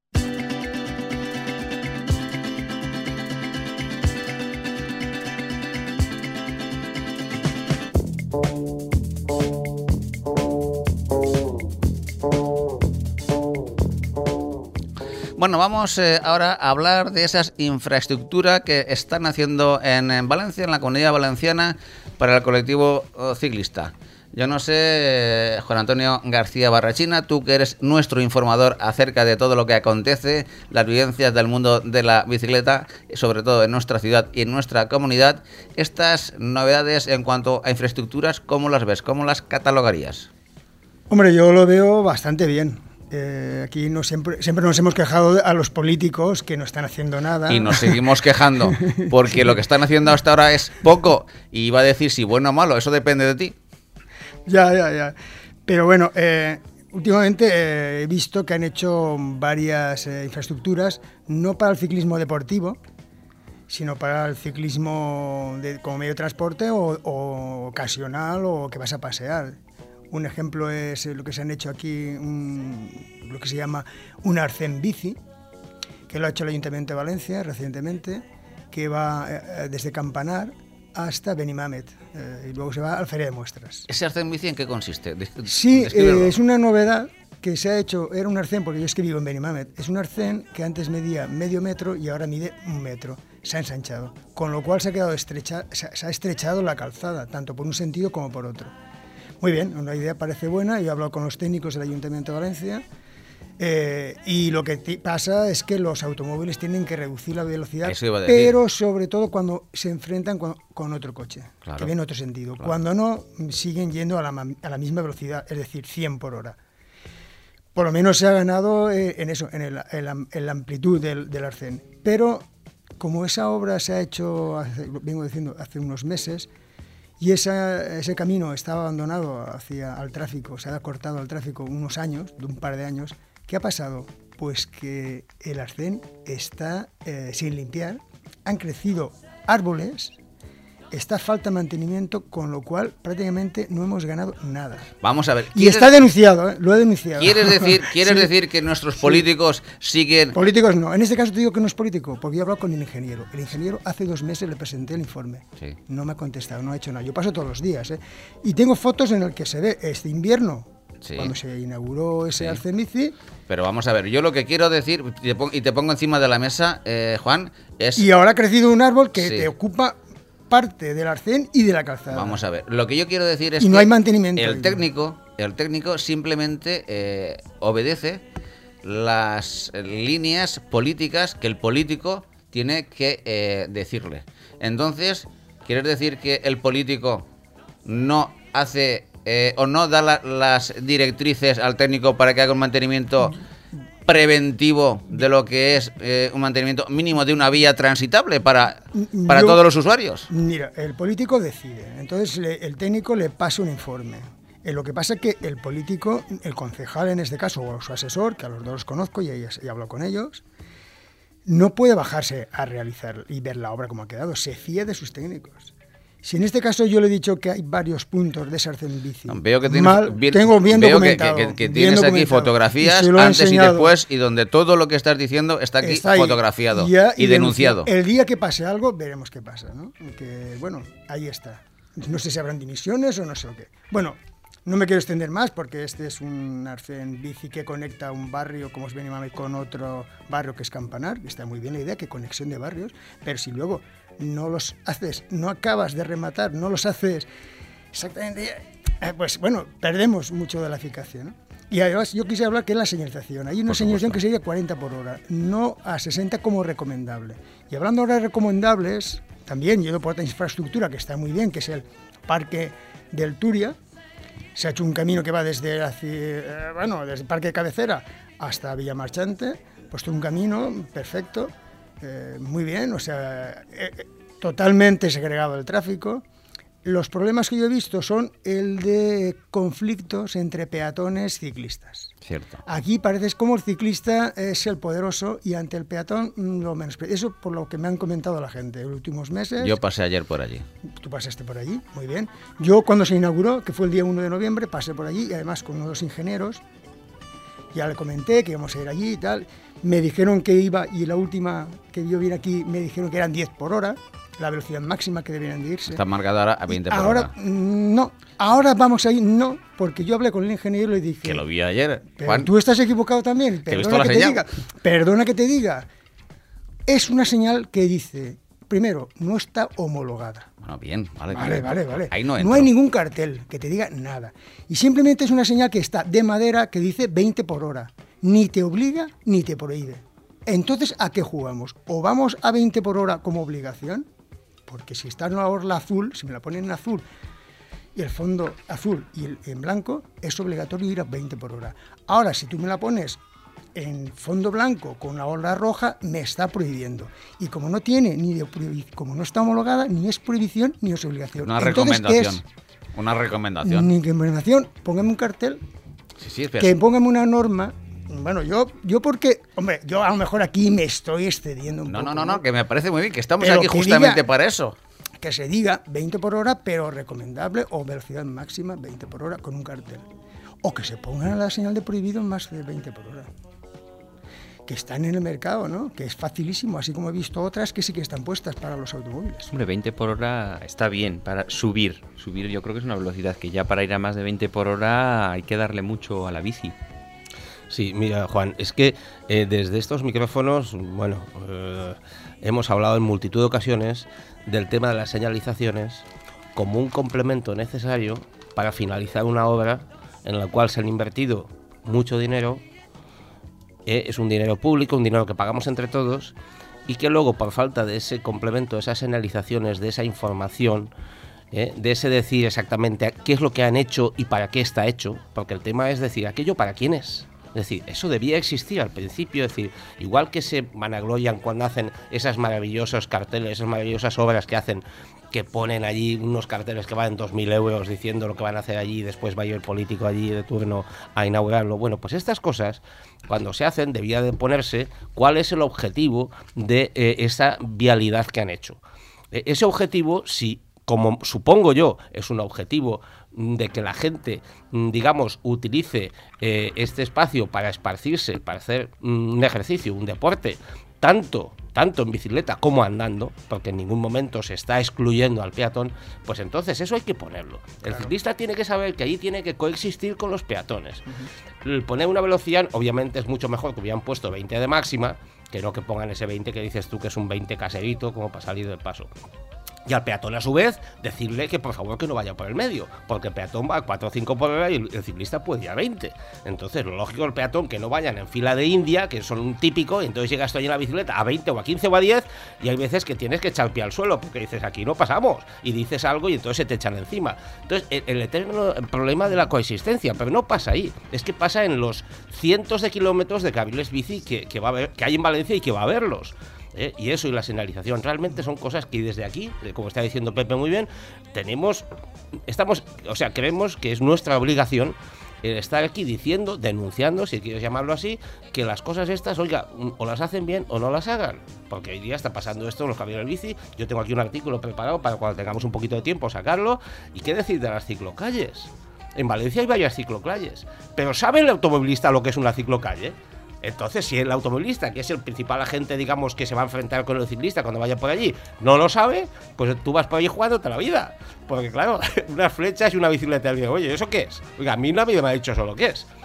Bueno, vamos ahora a hablar de esas infraestructuras que están haciendo en Valencia, en la Comunidad Valenciana, para el colectivo ciclista. Yo no sé, Juan Antonio García Barrachina, tú que eres nuestro informador acerca de todo lo que acontece, las vivencias del mundo de la bicicleta, sobre todo en nuestra ciudad y en nuestra comunidad, estas novedades en cuanto a infraestructuras, ¿cómo las ves? ¿Cómo las catalogarías? Hombre, yo lo veo bastante bien. Aquí siempre nos hemos quejado a los políticos que no están haciendo nada. Y nos seguimos quejando, porque lo que están haciendo hasta ahora es poco. Y iba a decir si bueno o malo, eso depende de ti. Ya. Pero bueno, últimamente he visto que han hecho varias infraestructuras, no para el ciclismo deportivo, sino para el ciclismo como medio de transporte o ocasional, o que vas a pasear. Un ejemplo es lo que se han hecho aquí, lo que se llama un arcén bici, que lo ha hecho el Ayuntamiento de Valencia recientemente, que va desde Campanar hasta Benimamet, y luego se va al Feria de Muestras. ¿Ese arcén bici en qué consiste? Sí, es una novedad que se ha hecho, era un arcén, porque yo es que vivo en Benimamet, es un arcén que antes medía medio metro y ahora mide 1 metro, se ha ensanchado, con lo cual se ha estrechado la calzada, tanto por un sentido como por otro. Muy bien, una idea parece buena, yo he hablado con los técnicos del Ayuntamiento de Valencia, y lo que pasa es que los automóviles tienen que reducir la velocidad, pero sobre todo cuando se enfrentan con otro coche, claro, que viene en otro sentido. Claro. Cuando no, siguen yendo a la misma velocidad, es decir, 100 por hora. Por lo menos se ha ganado en eso, en la amplitud del arcén. Pero como esa obra se ha hecho, vengo diciendo, hace unos meses, y ese camino estaba abandonado al tráfico, se ha cortado al tráfico unos años, de un par de años, ¿qué ha pasado? Pues que el arcén está sin limpiar, han crecido árboles, está falta de mantenimiento, con lo cual prácticamente no hemos ganado nada. Vamos a ver. Y está denunciado, lo he denunciado. ¿Quieres decir que nuestros políticos siguen...? Políticos no. En este caso te digo que no es político, porque yo he hablado con el ingeniero. El ingeniero hace 2 meses le presenté el informe. Sí. No me ha contestado, no ha hecho nada. Yo paso todos los días, ¿eh? Y tengo fotos en las que se ve este invierno, sí, cuando se inauguró ese arcén bici. Pero vamos a ver, yo lo que quiero decir, y te pongo encima de la mesa, Juan, es... Y ahora ha crecido un árbol que te ocupa parte del arcén y de la calzada. Vamos a ver, lo que yo quiero decir es y no hay mantenimiento. El técnico simplemente obedece las líneas políticas que el político tiene que decirle. Entonces, ¿quieres decir que el político no hace o no da las directrices al técnico para que haga un mantenimiento preventivo de lo que es un mantenimiento mínimo de una vía transitable para todos los usuarios? Mira, el político decide, entonces el técnico le pasa un informe. Lo que pasa es que el político, el concejal en este caso, o su asesor, que a los dos los conozco y hablo con ellos, no puede bajarse a realizar y ver la obra como ha quedado, se fía de sus técnicos. Si en este caso yo le he dicho que hay varios puntos de ese arcén bici, veo que tengo bien documentado. Que tienes aquí fotografías antes y después, y donde todo lo que estás diciendo está aquí fotografiado y denunciado. El día que pase algo, veremos qué pasa, ¿no? Que, bueno, ahí está. No sé si habrán dimisiones o no sé qué. Bueno, no me quiero extender más porque este es un arcén bici que conecta un barrio como es Benimamet con otro barrio que es Campanar, que está muy bien la idea, que conexión de barrios, pero si luego no los haces, no acabas de rematar, no los haces exactamente, pues bueno, perdemos mucho de la eficacia, ¿no? Y además yo quise hablar que es la señalización. Hay una señalización que sería 40 por hora, no a 60 como recomendable. Y hablando ahora de recomendables, también yo por otra infraestructura que está muy bien, que es el Parque del Turia. Se ha hecho un camino que va desde el Parque de Cabecera hasta Villamarchante, puesto un camino perfecto, muy bien, o sea, totalmente segregado el tráfico. Los problemas que yo he visto son el de conflictos entre peatones y ciclistas. Cierto. Aquí parece como el ciclista es el poderoso y ante el peatón lo menos. Eso por lo que me han comentado la gente en los últimos meses. Yo pasé ayer por allí. Tú pasaste por allí, muy bien. Yo cuando se inauguró, que fue el día 1 de noviembre, pasé por allí y además con uno de los ingenieros. Ya le comenté que íbamos a ir allí y tal. Me dijeron que iba, y la última que yo vine aquí me dijeron que eran 10 por hora. La velocidad máxima que deberían de irse. Está marcada ahora a 20 por hora. Ahora, no. Ahora vamos a ir, no. Porque yo hablé con el ingeniero y le dije... Que lo vi ayer. Pero Juan, tú estás equivocado también. Perdona que te diga. Es una señal que dice... Primero, no está homologada. Bueno, bien. Vale. Ahí no hay ningún cartel que te diga nada. Y simplemente es una señal que está de madera que dice 20 por hora. Ni te obliga ni te prohíbe. Entonces, ¿a qué jugamos? ¿O vamos a 20 por hora como obligación? Porque si está en la orla azul, si me la ponen en azul y el fondo azul y en blanco, es obligatorio ir a 20 por hora. Ahora, si tú me la pones en fondo blanco con la orla roja, me está prohibiendo. Y como no tiene como no está homologada, ni es prohibición ni es obligación. Una recomendación. Una recomendación. Ni recomendación. Póngame un cartel. Que póngame una norma. Bueno, yo porque, hombre, yo a lo mejor aquí me estoy excediendo un poco. No, que me parece muy bien, que estamos aquí justamente para eso. Que se diga 20 por hora, pero recomendable, o velocidad máxima 20 por hora con un cartel. O que se ponga la señal de prohibido más de 20 por hora. que están en el mercado, ¿no? Que es facilísimo, así como he visto otras que sí que están puestas para los automóviles. Hombre, 20 por hora está bien para subir yo creo que es una velocidad que ya para ir a más de 20 por hora hay que darle mucho a la bici. Sí, mira, Juan, es que desde estos micrófonos, bueno, hemos hablado en multitud de ocasiones del tema de las señalizaciones como un complemento necesario para finalizar una obra en la cual se han invertido mucho dinero. Es un dinero público, un dinero que pagamos entre todos, y que luego, por falta de ese complemento, de esas señalizaciones, de esa información, de ese decir exactamente qué es lo que han hecho y para qué está hecho, porque el tema es decir, aquello para quién es. Es decir, eso debía existir al principio, es decir, igual que se vanaglorian cuando hacen esas maravillosos carteles, esas maravillosas obras que hacen, que ponen allí unos carteles que valen 2.000 euros diciendo lo que van a hacer allí y después va a ir el político allí de turno a inaugurarlo. Bueno, pues estas cosas, cuando se hacen, debía de ponerse cuál es el objetivo de esa vialidad que han hecho. Ese objetivo, si, como supongo yo, es un objetivo de que la gente, digamos, utilice este espacio para esparcirse, para hacer un ejercicio, un deporte, tanto en bicicleta como andando, porque en ningún momento se está excluyendo al peatón, pues entonces eso hay que ponerlo. El ciclista tiene que saber que allí tiene que coexistir con los peatones. Poner una velocidad, obviamente, es mucho mejor que hubieran puesto 20 de máxima, que no que pongan ese 20 que dices tú que es un 20 caserito, como para salir del paso. Y al peatón, a su vez, decirle que por favor que no vaya por el medio, porque el peatón va a 4 o 5 por hora y el ciclista puede ir a 20. Entonces, lo lógico es el peatón que no vayan en fila de India, que son un típico, y entonces llegas tú allí en la bicicleta a 20 o a 15 o a 10, y hay veces que tienes que echar pie al suelo, porque dices, aquí no pasamos, y dices algo y entonces se te echan encima. Entonces, el eterno problema de la coexistencia, pero no pasa ahí, es que pasa en los cientos de kilómetros de carriles bici que va a haber, que hay en Valencia y que va a haberlos. Y eso y la señalización realmente son cosas que desde aquí, como está diciendo Pepe muy bien, creemos que es nuestra obligación estar aquí diciendo, denunciando, si quieres llamarlo así, que las cosas estas, oiga, o las hacen bien o no las hagan, porque hoy día está pasando esto en los camiones bici. Yo tengo aquí un artículo preparado para cuando tengamos un poquito de tiempo sacarlo. ¿Y qué decir de las ciclocalles? En Valencia hay varias ciclocalles, pero ¿sabe el automovilista lo que es una ciclocalle? Entonces, si el automovilista, que es el principal agente, digamos, que se va a enfrentar con el ciclista cuando vaya por allí, no lo sabe, pues tú vas por allí jugándote la vida. Porque, claro, unas flechas y una bicicleta. Oye, ¿eso qué es? Oiga, a mí nadie me ha dicho eso lo que es.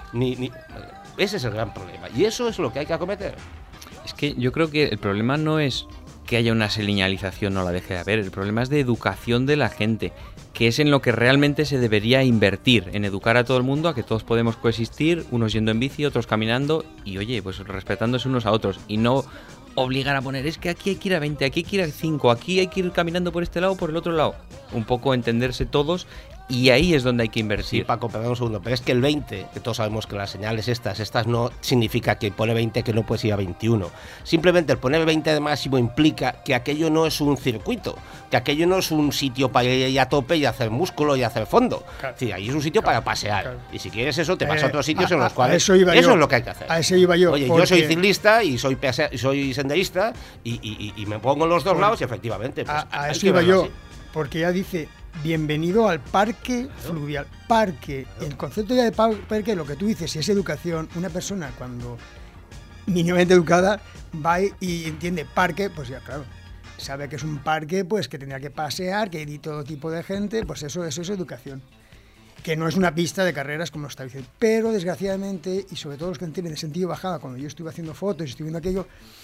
Ese es el gran problema. Y eso es lo que hay que acometer. Es que yo creo que el problema no es que haya una señalización, no la deje de haber. El problema es de educación de la gente, que es en lo que realmente se debería invertir, en educar a todo el mundo a que todos podemos coexistir, unos yendo en bici, otros caminando, y oye, pues respetándose unos a otros, y no obligar a poner, es que aquí hay que ir a 20, aquí hay que ir a 5, aquí hay que ir caminando por este lado o por el otro lado. Un poco entenderse todos, y ahí es donde hay que invertir. Sí, Paco, perdón un segundo, pero es que el 20, que todos sabemos que las señales estas no significa que pone 20 que no puedes ir a 21. Simplemente el poner 20 de máximo implica que aquello no es un circuito, que aquello no es un sitio para ir a tope y hacer músculo y hacer fondo. Claro. Sí, ahí es un sitio para pasear. Claro. Y si quieres eso, te vas a otros sitios en los cuales eso es lo que hay que hacer. A eso iba yo. Oye, yo soy ciclista y soy senderista y me pongo en los dos lados y efectivamente. Pues, a eso iba yo, así. Porque ya dice... Bienvenido al parque fluvial. Parque, el concepto ya de parque, lo que tú dices, si es educación, una persona cuando mínimamente educada va y entiende parque, pues ya claro, sabe que es un parque, pues que tendrá que pasear, que hay todo tipo de gente, pues eso es educación. Que no es una pista de carreras como está diciendo. Pero desgraciadamente, y sobre todo los que entienden de sentido bajada, cuando yo estuve haciendo fotos y estuve viendo aquello,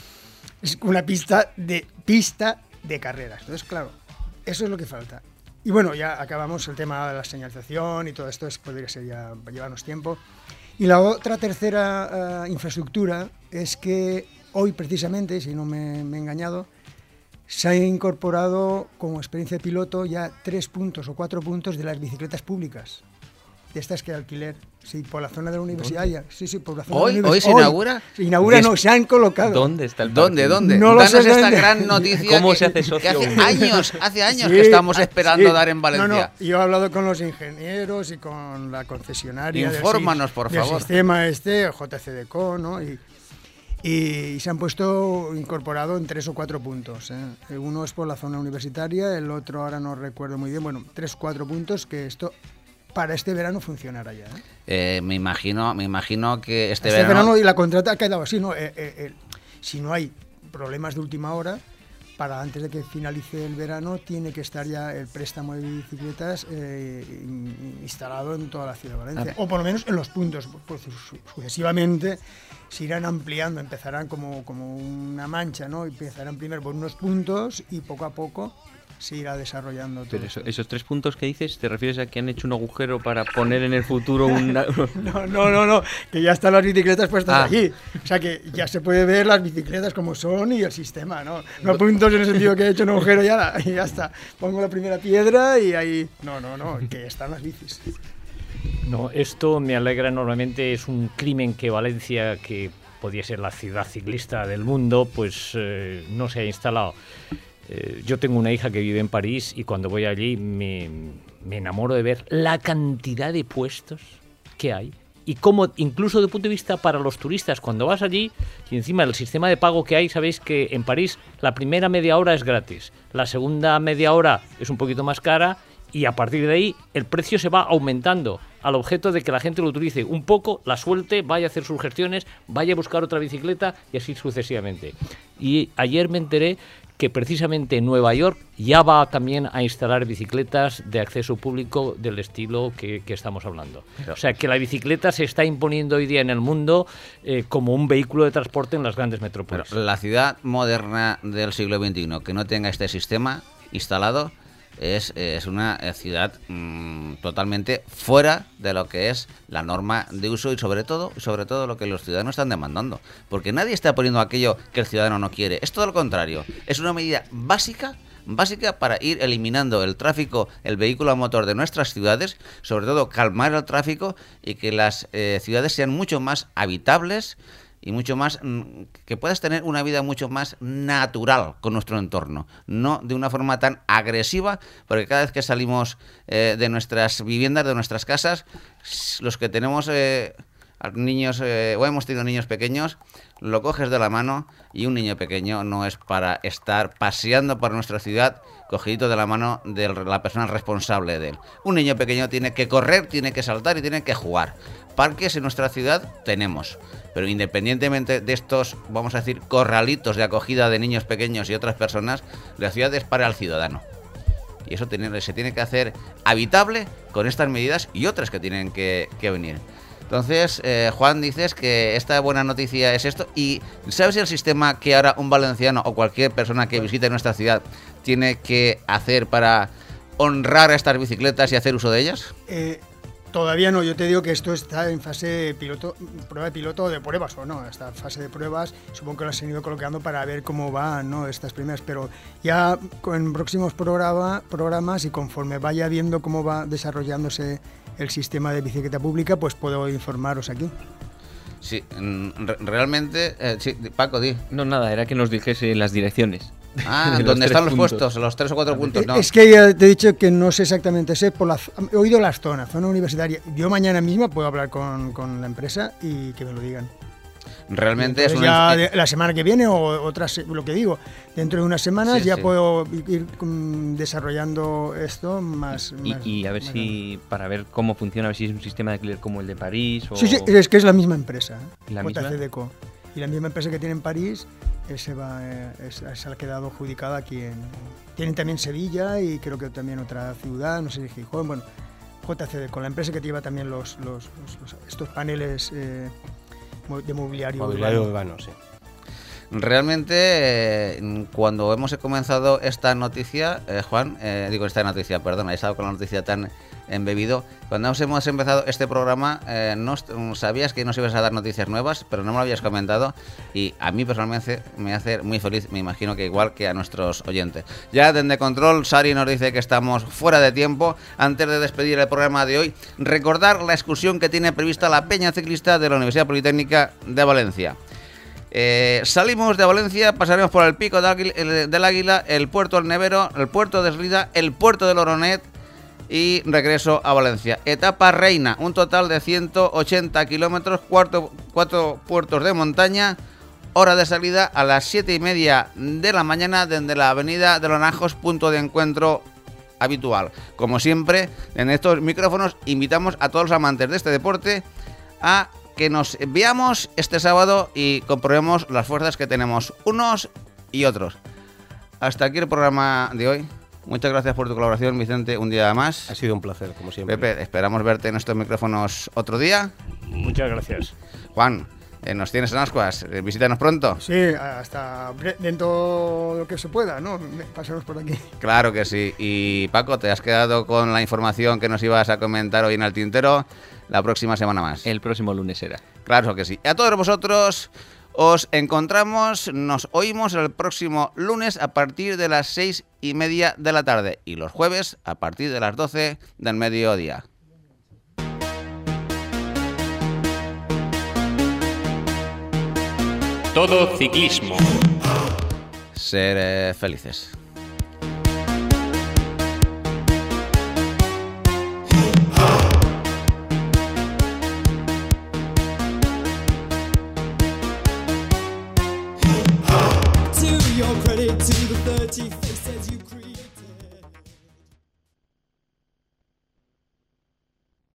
es una pista de carreras. Entonces, claro, eso es lo que falta. Y bueno, ya acabamos el tema de la señalización y todo esto, podría ser ya llevarnos tiempo. Y la tercera infraestructura es que hoy precisamente, si no me he engañado, se ha incorporado como experiencia de piloto ya 3 puntos o 4 puntos de las bicicletas públicas. De estas que alquiler, sí, por la zona de la universidad. Ya, sí, por la zona de la universidad. ¿Hoy se inaugura? Se inaugura, no, se han colocado. ¿Dónde está el parque? ¿Dónde? No Danos esta gran noticia. ¿Cómo se hace socio? Que hace años que estamos esperando dar en Valencia. No, yo he hablado con los ingenieros y con la concesionaria. Infórmanos, por favor. Del sistema JCDecO, ¿no? Y se han incorporado en 3 o 4 puntos. Uno es por la zona universitaria, el otro ahora no recuerdo muy bien. Bueno, 3 o 4 puntos que esto para este verano funcionará ya. Me imagino que este verano y la contrata ha quedado así, ¿no? Si no hay problemas de última hora, para antes de que finalice el verano tiene que estar ya el préstamo de bicicletas instalado en toda la ciudad de Valencia, o por lo menos en los puntos. Pues, sucesivamente se irán ampliando, empezarán como una mancha, ¿no? Empezarán primero por unos puntos y poco a poco se irá desarrollando todo. Pero esos 3 puntos que dices, ¿te refieres a que han hecho un agujero para poner en el futuro una...? No, que ya están las bicicletas puestas allí. O sea, que ya se puede ver las bicicletas como son y el sistema, ¿no? No puntos en el sentido que he hecho un agujero y ya está. Pongo la primera piedra y ahí... No, que ya están las bicis. No, esto me alegra enormemente. Es un crimen que Valencia, que podía ser la ciudad ciclista del mundo, pues no se ha instalado. Yo tengo una hija que vive en París y cuando voy allí me enamoro de ver la cantidad de puestos que hay y cómo, incluso desde el punto de vista para los turistas, cuando vas allí y encima el sistema de pago que hay, sabéis que en París la primera media hora es gratis, la segunda media hora es un poquito más cara y a partir de ahí el precio se va aumentando al objeto de que la gente lo utilice un poco, la suelte, vaya a hacer sus gestiones, vaya a buscar otra bicicleta y así sucesivamente. Y ayer me enteré que precisamente Nueva York ya va también a instalar bicicletas de acceso público del estilo que estamos hablando. O sea, que la bicicleta se está imponiendo hoy día en el mundo como un vehículo de transporte en las grandes metrópolis. Pero la ciudad moderna del siglo XXI que no tenga este sistema instalado es una ciudad totalmente fuera de lo que es la norma de uso y sobre todo lo que los ciudadanos están demandando, porque nadie está poniendo aquello que el ciudadano no quiere, es todo lo contrario, es una medida básica para ir eliminando el tráfico, el vehículo a motor de nuestras ciudades, sobre todo calmar el tráfico y que las ciudades sean mucho más habitables y mucho más, que puedas tener una vida mucho más natural con nuestro entorno, no de una forma tan agresiva, porque cada vez que salimos de nuestras viviendas, de nuestras casas, los que tenemos niños o hemos tenido niños pequeños, lo coges de la mano y un niño pequeño no es para estar paseando por nuestra ciudad cogidito de la mano de la persona responsable de él. Un niño pequeño tiene que correr, tiene que saltar y tiene que jugar. Parques en nuestra ciudad tenemos, pero independientemente de estos, vamos a decir, corralitos de acogida de niños pequeños y otras personas, la ciudad es para el ciudadano. Y eso se tiene que hacer habitable con estas medidas y otras que tienen que venir. Entonces, Juan, dices que esta buena noticia es esto. ¿Y sabes el sistema que ahora un valenciano o cualquier persona que visite nuestra ciudad tiene que hacer para honrar a estas bicicletas y hacer uso de ellas? Todavía no, yo te digo que esto está en fase piloto, prueba de piloto o de pruebas, o no, esta fase de pruebas, supongo que lo han ido colocando para ver cómo van, ¿no?, estas primeras, pero ya en próximos programas y conforme vaya viendo cómo va desarrollándose el sistema de bicicleta pública, pues puedo informaros aquí. Sí, realmente, sí, Paco, di. No, nada, era que nos dijese las direcciones. ¿Dónde están los puestos? Los 3 o 4 puntos, ¿no? Es que ya te he dicho que no sé exactamente, he oído las zona universitaria. Yo mañana mismo puedo hablar con la empresa y que me lo digan. Realmente es la semana que viene o otras, lo que digo, dentro de unas semanas puedo ir desarrollando esto más. Y a ver si, para ver cómo funciona, a ver si es un sistema de alquiler como el de París o... Sí, es que es la misma empresa, ¿La misma? JCDecaux. Y la misma empresa que tiene en París se ha quedado adjudicada aquí tienen también Sevilla y creo que también otra ciudad, no sé si Gijón, bueno, JCDecaux, la empresa que lleva también estos paneles de mobiliario urbano, sí. Realmente, cuando hemos comenzado esta noticia, Juan, he estado con la noticia tan embebido, cuando hemos empezado este programa, no sabías que nos ibas a dar noticias nuevas, pero no me lo habías comentado y a mí personalmente me hace muy feliz, me imagino que igual que a nuestros oyentes. Ya desde Control, Sari nos dice que estamos fuera de tiempo. Antes de despedir el programa de hoy, recordar la excursión que tiene prevista la Peña Ciclista de la Universidad Politécnica de Valencia. Salimos de Valencia, pasaremos por el Pico del Águila, el Puerto del Nevero, el Puerto de Eslida, el Puerto del Oronet y regreso a Valencia. Etapa reina, un total de 180 kilómetros, 4 puertos de montaña, hora de salida a las 7:30 de la mañana desde la avenida de los Naranjos, punto de encuentro habitual. Como siempre, en estos micrófonos invitamos a todos los amantes de este deporte a que nos veamos este sábado y comprobemos las fuerzas que tenemos unos y otros. Hasta aquí el programa de hoy. Muchas gracias por tu colaboración, Vicente, un día más. Ha sido un placer, como siempre. Pepe, esperamos verte en estos micrófonos otro día. Muchas gracias. Juan, nos tienes en Ascuas, visítanos pronto. Sí, hasta dentro de lo que se pueda, ¿no? Pasarnos por aquí. Claro que sí. Y Paco, te has quedado con la información que nos ibas a comentar hoy en el tintero. La próxima semana más. El próximo lunes será. Claro que sí. Y a todos vosotros os encontramos, nos oímos el próximo lunes a partir de las 6:30 de la tarde y los jueves a partir de las 12 del mediodía. Todo ciclismo. Ser felices.